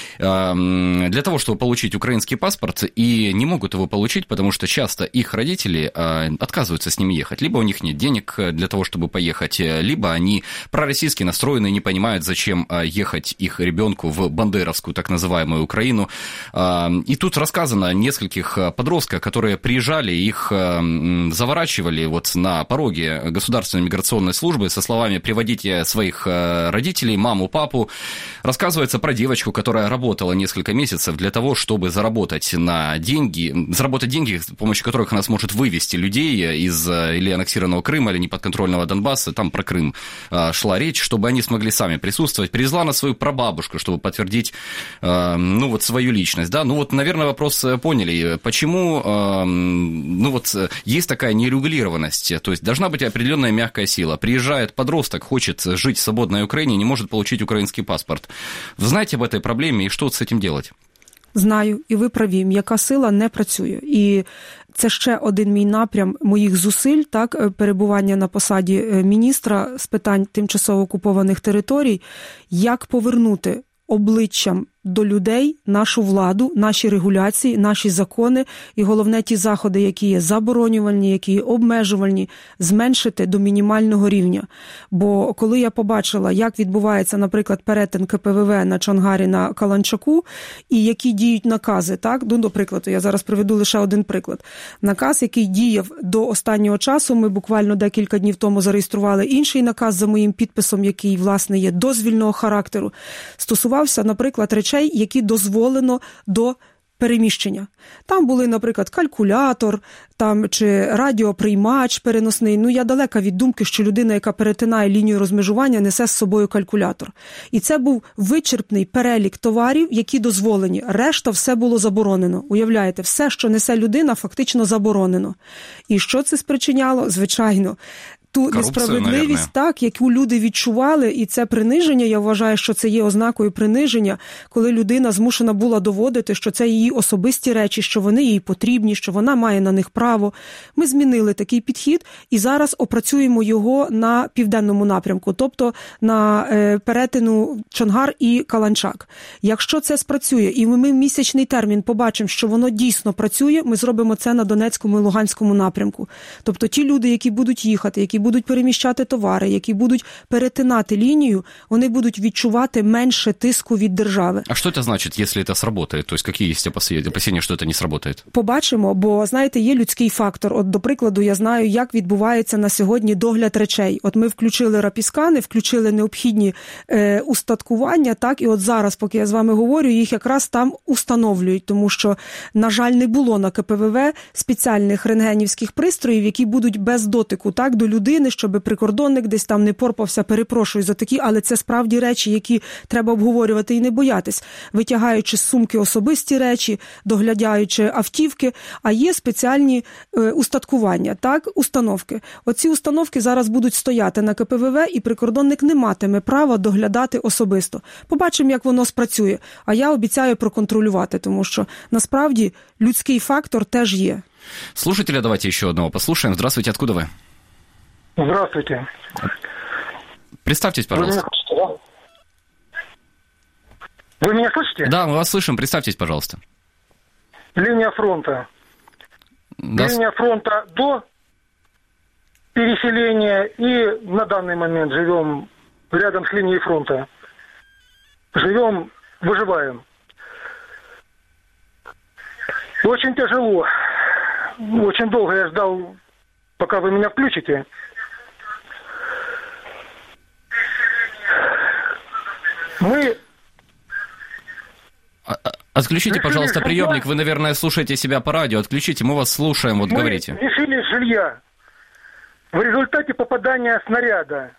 для того, чтобы получить украинский паспорт, и не могут его получить, потому что часто их родители отказываются с ними ехать. Либо у них нет денег для того, чтобы поехать, либо они пророссийски настроены, не понимают, зачем ехать их ребенку в бандеровскую, так называемую, Украину. И тут рассказано о нескольких подростках, которые приезжали, их заворачивали вот на пороге государственной миграционной службы со словами «приводите своих родителей, маму, папу». Рассказывается про девочку, которая работала несколько месяцев для того, чтобы заработать деньги, с помощью которых она сможет вывести людей из или аннексированного Крыма, или неподконтрольного Донбасса, там про Крым шла речь, чтобы они смогли сами присутствовать. Привезла на свою прабабушку, чтобы подтвердить, свою личность, да. Наверное, вопрос поняли. Почему, есть такая нерегулированность, то есть должна быть определенная мягкая сила. Приезжает подросток, хочет жить в свободной Украине, не может получить украинский паспорт. Вы знаете об этой проблеме, и что с этим делать? Знаю, і ви праві, м'яка сила не працює. І це ще один мій напрям моїх зусиль, перебування на посаді міністра з питань тимчасово окупованих територій, як повернути обличчям до людей нашу владу, наші регуляції, наші закони і, головне, ті заходи, які є заборонювальні, які є обмежувальні, зменшити до мінімального рівня. Бо коли я побачила, як відбувається, наприклад, перетин КПВВ на Чонгарі на Каланчаку і які діють накази, до прикладу, я зараз приведу лише один приклад. Наказ, який діяв до останнього часу, ми буквально декілька днів тому зареєстрували інший наказ за моїм підписом, який, власне, є дозвільного характеру, стосувався, наприклад, речей, речей, які дозволено до переміщення. Там були, наприклад, калькулятор, там чи радіоприймач переносний. Ну, я далека від думки, що людина, яка перетинає лінію розмежування, несе з собою калькулятор. І це був вичерпний перелік товарів, які дозволені. Решта все було заборонено. Уявляєте, все, що несе людина, фактично заборонено. І що це спричиняло? Звичайно, ту несправедливість, так, яку люди відчували, і це приниження, я вважаю, що це є ознакою приниження, коли людина змушена була доводити, що це її особисті речі, що вони їй потрібні, що вона має на них право. Ми змінили такий підхід і зараз опрацюємо його на південному напрямку, тобто на перетину Чонгар і Каланчак. Якщо це спрацює, і ми в місячний термін побачимо, що воно дійсно працює, ми зробимо це на Донецькому і Луганському напрямку. Тобто ті люди, які будуть їхати, які будуть переміщати товари, які будуть перетинати лінію, вони будуть відчувати менше тиску від держави. А що це значить, якщо це сработає? Тобто, які є опасения, що це не сработає? Побачимо, бо, знаєте, є людський фактор. От, до прикладу, я знаю, як відбувається на сьогодні догляд речей. От ми включили рапіскани, включили необхідні устаткування, так, і от зараз, поки я з вами говорю, їх якраз там установлюють, тому що, на жаль, не було на КПВВ спеціальних рентгенівських пристроїв, які будуть без дотику, так, до людини, щоб прикордонник десь там не порпався, перепрошую за такі, але це справді речі, які треба обговорювати і не боятись, витягаючи з сумки особисті речі, доглядаючи автівки, а є спеціальні устаткування, так, установки. Оці установки зараз будуть стояти на КПВВ, і прикордонник не матиме права доглядати особисто. Побачимо, як воно спрацює, а я обіцяю проконтролювати, тому що насправді людський фактор теж є. Слушателя давайте ще одного послушаем. Здравствуйте, откуда вы? Здравствуйте. Представьтесь, пожалуйста. Вы меня слышите, да? Вы меня слышите? Да, мы вас слышим. Представьтесь, пожалуйста. Линия фронта. Да. Линия фронта до переселения, и на данный момент живем рядом с линией фронта. Живем, выживаем. Очень тяжело. Очень долго я ждал, пока вы меня включите. Мы... Отключите, пожалуйста, приемник. Вы, наверное, слушаете себя по радио. Отключите, мы вас слушаем. Вот говорите. Мы лишились жилья в результате попадания снаряда.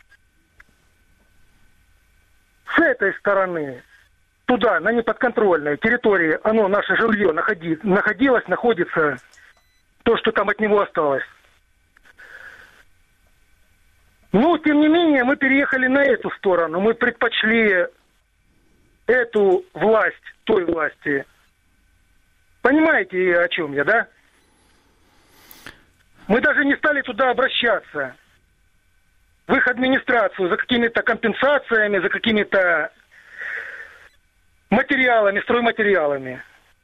С этой стороны, туда, на неподконтрольной территории, оно, наше жилье, находилось, находится, то, что там от него осталось. Но, тем не менее, мы переехали на эту сторону. Мы предпочли эту власть той власти. Понимаете, о чем я, да? Мы даже не стали туда обращаться, в их администрацию, за какими-то компенсациями, за какими-то материалами, стройматериалами.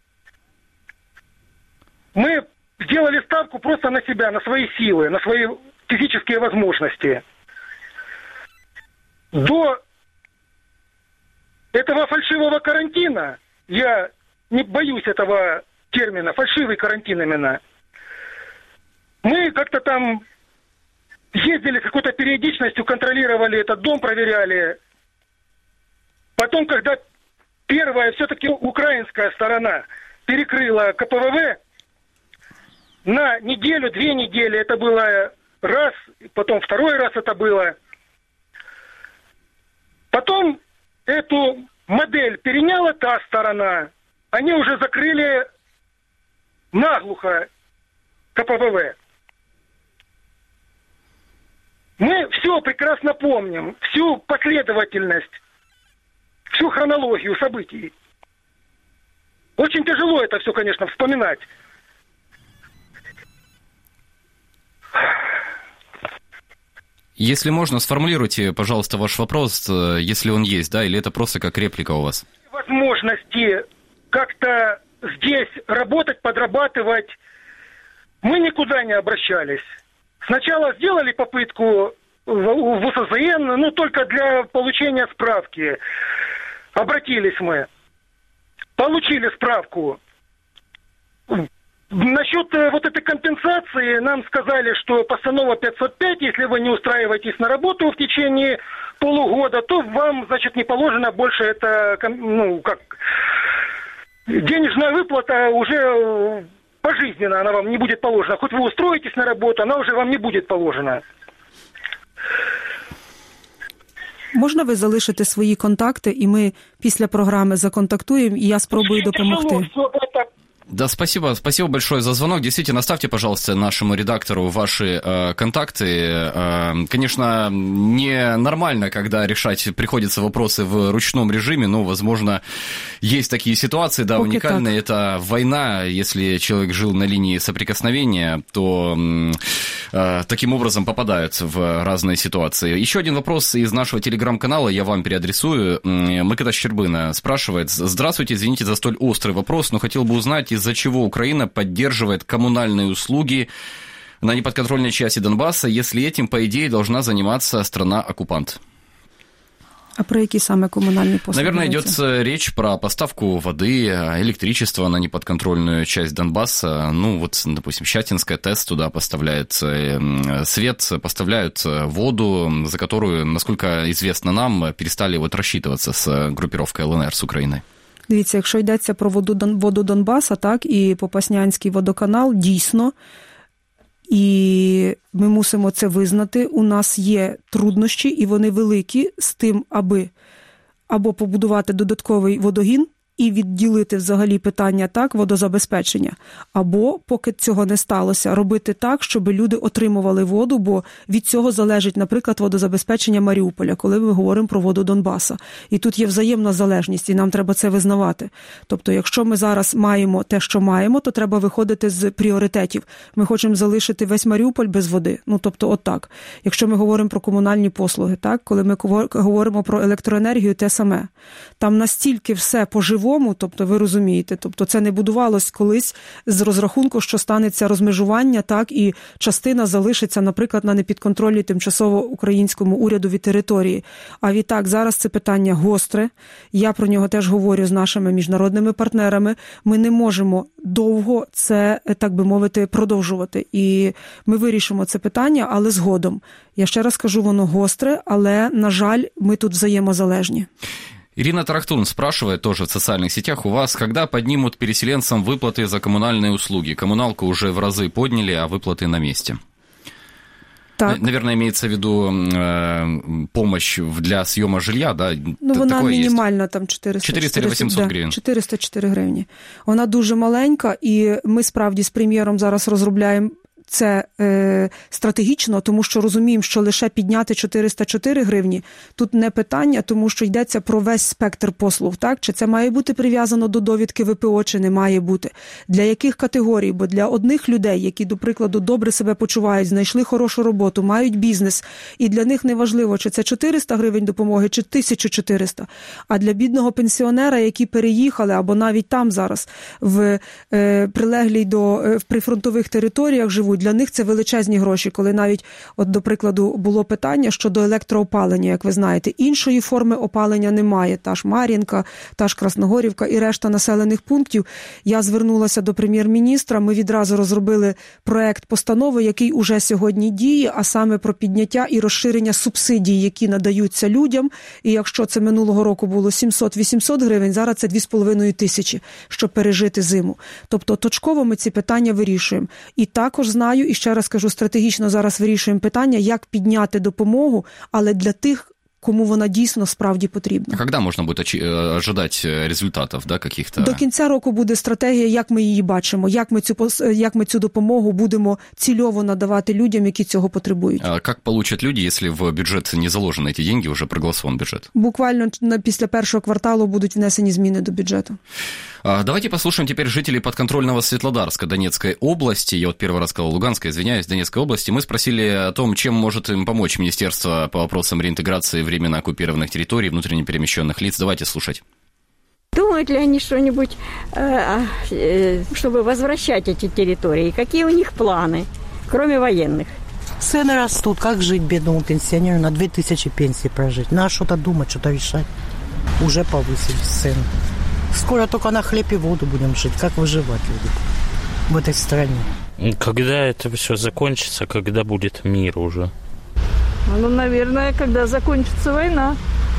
Мы сделали ставку просто на себя, на свои силы, на свои физические возможности. До этого фальшивого карантина, я не боюсь этого термина, фальшивый карантин именно, мы как-то там ездили с какой-то периодичностью, контролировали этот дом, проверяли. Потом, когда первая все-таки украинская сторона перекрыла КПВВ, на неделю, 2 недели это было раз, потом второй раз это было. Потом эту модель переняла та сторона. Они уже закрыли наглухо КПВВ. Мы все прекрасно помним, всю последовательность, всю хронологию событий. Очень тяжело это все, конечно, вспоминать. Если можно, сформулируйте, пожалуйста, ваш вопрос, если он есть, да, или это просто как реплика у вас? Возможности как-то здесь работать, подрабатывать, мы никуда не обращались. Сначала сделали попытку в УСЗН, ну, только для получения справки. Обратились мы. Получили справку Насчет вот этой компенсации нам сказали, что постанова 505, если вы не устраиваетесь на работу в течение полугода, то вам, значит, не положено больше это, ну, как, денежная выплата уже пожизненно, она вам не будет положена. Хоть вы устроитесь на работу, она уже вам не будет положена. Можна ви залишити свої контакти, і ми після програми законтактуємо, і я спробую допомогти. Да, спасибо большое за звонок. Действительно, оставьте, пожалуйста, нашему редактору ваши контакты. Конечно, не нормально, когда решать приходится вопросы в ручном режиме, но, возможно, есть такие ситуации, да, уникальные. Это война, если человек жил на линии соприкосновения, то таким образом попадают в разные ситуации. Еще один вопрос из нашего телеграм-канала, я вам переадресую. Микита Щербина спрашивает: здравствуйте, извините за столь острый вопрос, но хотел бы узнать, из-за чего Украина поддерживает коммунальные услуги на неподконтрольной части Донбасса, если этим, по идее, должна заниматься страна-оккупант? А про какие самые коммунальные послуги? Наверное, идет речь про поставку воды, электричества на неподконтрольную часть Донбасса. Ну, вот, допустим, Щатинская ТЭС туда поставляет свет, поставляют воду, за которую, насколько известно нам, перестали вот рассчитываться с группировкой ЛНР, с Украиной. Дивіться, якщо йдеться про воду Донбаса, так, і Попаснянський водоканал, дійсно, і ми мусимо це визнати, у нас є труднощі, і вони великі з тим, аби або побудувати додатковий водогін, і відділити взагалі питання так водозабезпечення. Або, поки цього не сталося, робити так, щоб люди отримували воду, бо від цього залежить, наприклад, водозабезпечення Маріуполя, коли ми говоримо про воду Донбаса. І тут є взаємна залежність, і нам треба це визнавати. Тобто, якщо ми зараз маємо те, що маємо, то треба виходити з пріоритетів. Ми хочемо залишити весь Маріуполь без води. Ну, тобто, отак. Якщо ми говоримо про комунальні послуги, так, коли ми говоримо про електроенергію, те саме. Там настільки все по-живому, тобто, ви розумієте, тобто, це не будувалось колись з розрахунку, що станеться розмежування, так, і частина залишиться, наприклад, на непідконтрольній тимчасово українському урядовій території. А відтак, зараз це питання гостре. Я про нього теж говорю з нашими міжнародними партнерами. Ми не можемо довго це, так би мовити, продовжувати. І ми вирішимо це питання, але згодом. Я ще раз кажу, воно гостре, але, на жаль, ми тут взаємозалежні. Ирина Тарахтун спрашивает тоже в социальных сетях: у вас когда поднимут переселенцам выплаты за коммунальные услуги? Коммуналку уже в разы подняли, а выплаты на месте. Так. Наверное, имеется в виду помощь для съема жилья, да? Ну, вона мінімальна, там 400-800 гривень. 404 гривні. Вона дуже маленька, і ми справді з прем'єром зараз розробляємо це стратегічно, тому що розуміємо, що лише підняти 404 гривні тут не питання, тому що йдеться про весь спектр послуг, так? Чи це має бути прив'язано до довідки ВПО, чи не має бути? Для яких категорій? Бо для одних людей, які, до прикладу, добре себе почувають, знайшли хорошу роботу, мають бізнес, і для них не важливо, чи це 400 гривень допомоги, чи 1400. А для бідного пенсіонера, які переїхали, або навіть там зараз, в прилеглій до прифронтових територіях живуть, для них це величезні гроші, коли навіть, от, до прикладу, було питання щодо електроопалення, як ви знаєте. Іншої форми опалення немає. Та ж Мар'їнка, та ж Красногорівка і решта населених пунктів. Я звернулася до прем'єр-міністра, ми відразу розробили проект постанови, який уже сьогодні діє, а саме про підняття і розширення субсидій, які надаються людям. І якщо це минулого року було 700-800 гривень, зараз це 2500, щоб пережити зиму. Тобто точково ми ці питання вирішуємо. І також знаю, і ще раз кажу, стратегічно зараз вирішуємо питання, як підняти допомогу, але для тих, кому вона дійсно справді потрібна. А коли можна буде очікувати результатів, да, каких-то? До кінця року буде стратегія, як ми її бачимо, як ми цю допомогу будемо цільово надавати людям, які цього потребують. А як получать люди, якщо в бюджет не заложені ці гроші, вже проголосований бюджет? Буквально після першого кварталу будуть внесені зміни до бюджету. Давайте послушаем теперь жителей подконтрольного Светлодарска Донецкой области. Я вот первый раз сказал Луганской, извиняюсь, Донецкой области. Мы спросили о том, чем может им помочь Министерство по вопросам реинтеграции временно оккупированных территорий, внутренне перемещенных лиц. Давайте слушать. Думают ли они что-нибудь, чтобы возвращать эти территории? Какие у них планы, кроме военных? Цены растут. Как жить бедному пенсионеру на 2000 пенсии прожить? Надо что-то думать, что-то решать. Уже повысились цены. Скоро только на хлеб и воду будем жить. Как выживать люди? в этой стране. Когда это все закончится, когда будет мир уже? Ну, наверное, когда закончится война.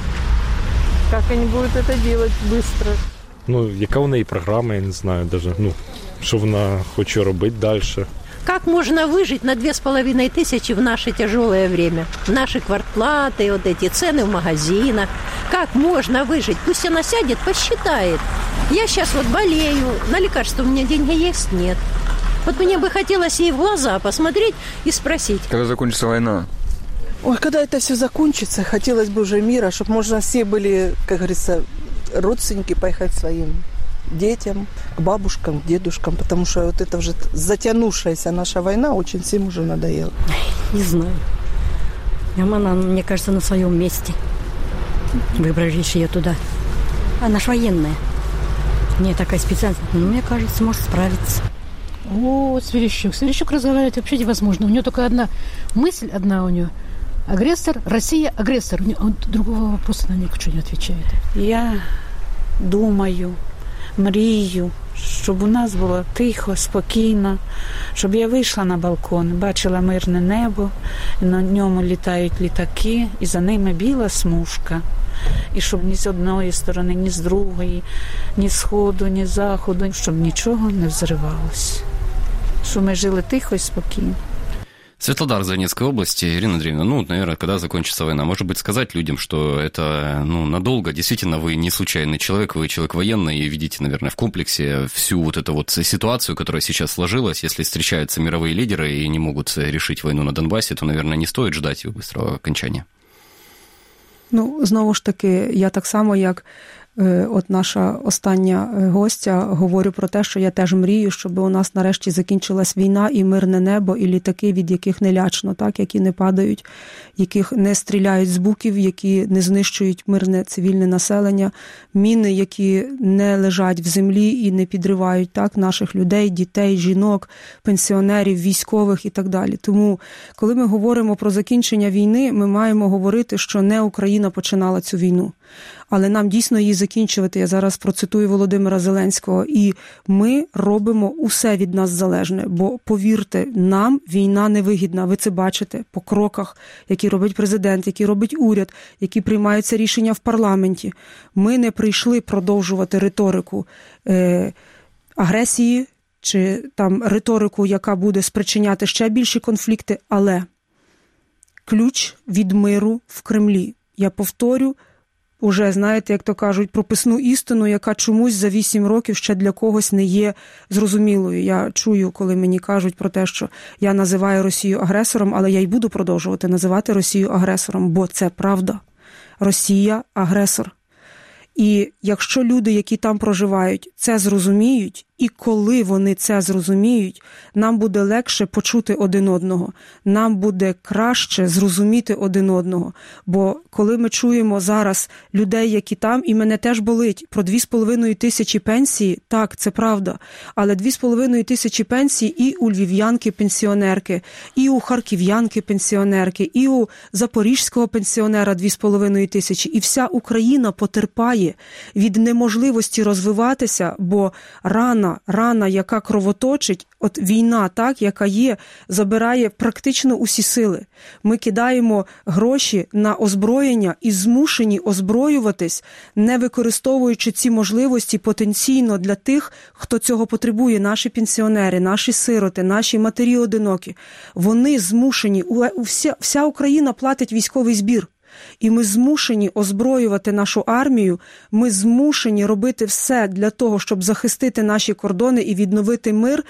Как они будут это делать быстро? Ну, яка у неї програма, я не знаю даже, що вона хоче робити далі. Как можно выжить на 2500 в наше тяжелое время? Наши квартплаты, вот эти цены в магазинах. Как можно выжить? Пусть она сядет, посчитает. Я сейчас вот болею, на лекарства у меня деньги есть? Нет. Вот мне бы хотелось ей в глаза посмотреть и спросить. Когда закончится война? Ой, когда это все закончится, хотелось бы уже мира, чтобы можно все были, как говорится, родственники поехать к своим детям, к бабушкам, к дедушкам, потому что вот это уже затянувшаяся наша война очень всем уже надоела. Не знаю. Она, мне кажется, на своем месте. Выбрали ее туда. Она ж военная. Не такая специальность. Но мне кажется, может справиться. О, Сверещук. Сверещук разговаривать вообще невозможно. У нее только одна мысль, у нее. Агрессор, Россия, агрессор. Он другого вопроса на ничего не отвечает. Я думаю, мрію, щоб у нас було тихо, спокійно, щоб я вийшла на балкон, бачила мирне небо, на ньому літають літаки, і за ними біла смужка. І щоб ні з одної сторони, ні з другої, ні з сходу, ні з заходу, щоб нічого не взривалося. Щоб ми жили тихо і спокійно. Светлодар Донецкой области. Ирина Андреевна, наверное, когда закончится война, может быть, сказать людям, что это, надолго. Действительно, вы не случайный человек, вы человек военный, и видите, наверное, в комплексе всю вот эту вот ситуацию, которая сейчас сложилась. Если встречаются мировые лидеры и не могут решить войну на Донбассе, то, наверное, не стоит ждать ее быстрого окончания. Знову ж таки, я так само, як от наша остання гостя, говорю про те, що я теж мрію, щоб у нас нарешті закінчилась війна і мирне небо, і літаки, від яких не лячно, так, які не падають, яких не стріляють з буків, які не знищують мирне цивільне населення, міни, які не лежать в землі і не підривають, так, наших людей, дітей, жінок, пенсіонерів, військових і так далі. Тому, коли ми говоримо про закінчення війни, ми маємо говорити, що не Україна починала цю війну. Але нам дійсно її закінчувати. Я зараз процитую Володимира Зеленського. І ми робимо усе від нас залежне. Бо, повірте, нам війна невигідна. Ви це бачите по кроках, які робить президент, які робить уряд, які приймаються рішення в парламенті. Ми не прийшли продовжувати риторику агресії чи там риторику, яка буде спричиняти ще більші конфлікти. Але ключ від миру в Кремлі. Я повторю, уже, знаєте, як то кажуть, прописну істину, яка чомусь за 8 років ще для когось не є зрозумілою. Я чую, коли мені кажуть про те, що я називаю Росію агресором, але я й буду продовжувати називати Росію агресором, бо це правда. Росія – агресор. І якщо люди, які там проживають, це зрозуміють, і коли вони це зрозуміють, нам буде легше почути один одного, нам буде краще зрозуміти один одного. Бо коли ми чуємо зараз людей, які там, і мене теж болить, про 2500 пенсії, так, це правда, але 2500 пенсії і у львів'янки-пенсіонерки, і у харків'янки-пенсіонерки, і у запорізького пенсіонера 2500, і вся Україна потерпає від неможливості розвиватися, бо рана, яка кровоточить, от війна, так, яка є, забирає практично усі сили. Ми кидаємо гроші на озброєння і змушені озброюватись, не використовуючи ці можливості потенційно для тих, хто цього потребує. Наші пенсіонери, наші сироти, наші матері одинокі. Вони змушені, вся Україна платить військовий збір. І ми змушені озброювати нашу армію, ми змушені робити все для того, щоб захистити наші кордони і відновити мир,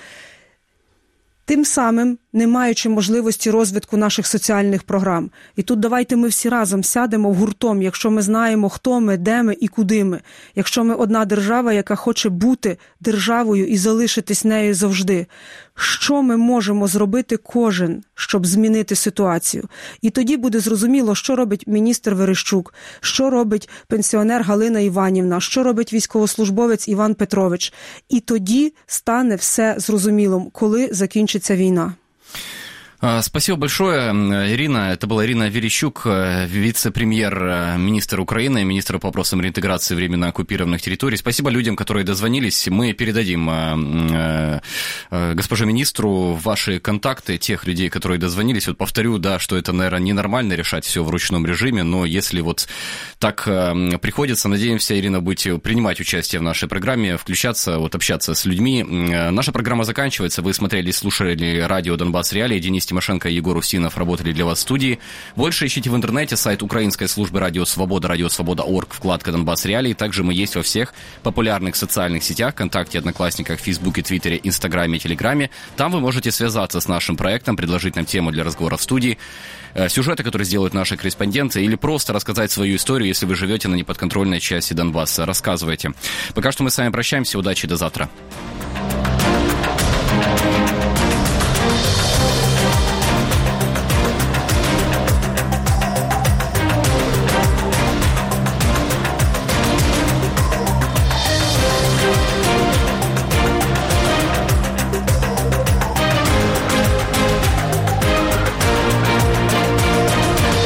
тим самим не маючи можливості розвитку наших соціальних програм. І тут давайте ми всі разом сядемо гуртом, якщо ми знаємо, хто ми, де ми і куди ми. Якщо ми одна держава, яка хоче бути державою і залишитись нею завжди. Що ми можемо зробити кожен, щоб змінити ситуацію? І тоді буде зрозуміло, що робить міністр Верещук, що робить пенсіонер Галина Іванівна, що робить військовослужбовець Іван Петрович. І тоді стане все зрозумілим, коли закінчиться війна. Спасибо большое, Ирина. Это была Ирина Верещук, вице-премьер-министр Украины, министр по вопросам реинтеграции временно оккупированных территорий. Спасибо людям, которые дозвонились. Мы передадим госпоже министру ваши контакты тех людей, которые дозвонились. Вот повторю, да, что это, наверное, ненормально решать все в ручном режиме, но если вот так приходится, надеемся, Ирина, будете принимать участие в нашей программе, включаться, вот общаться с людьми. Наша программа заканчивается. Вы смотрели и слушали радио «Донбасс Реалии». Денис Тимошенко и Егор Устинов работали для вас в студии. Больше ищите в интернете сайт украинской службы «Радио Свобода», радиосвобода.орг, вкладка «Донбасс Реалии». Также мы есть во всех популярных социальных сетях, ВКонтакте, Одноклассниках, Фейсбуке, Твиттере, Инстаграме, Телеграме. Там вы можете связаться с нашим проектом, предложить нам тему для разговора в студии, сюжеты, которые сделают наши корреспонденты, или просто рассказать свою историю, если вы живете на неподконтрольной части Донбасса. Рассказывайте. Пока что мы с вами прощаемся. Удачи, до завтра.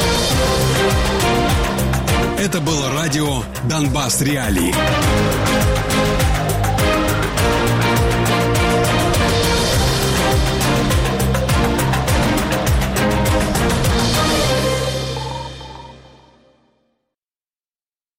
Это было радио «Донбасс Реалии».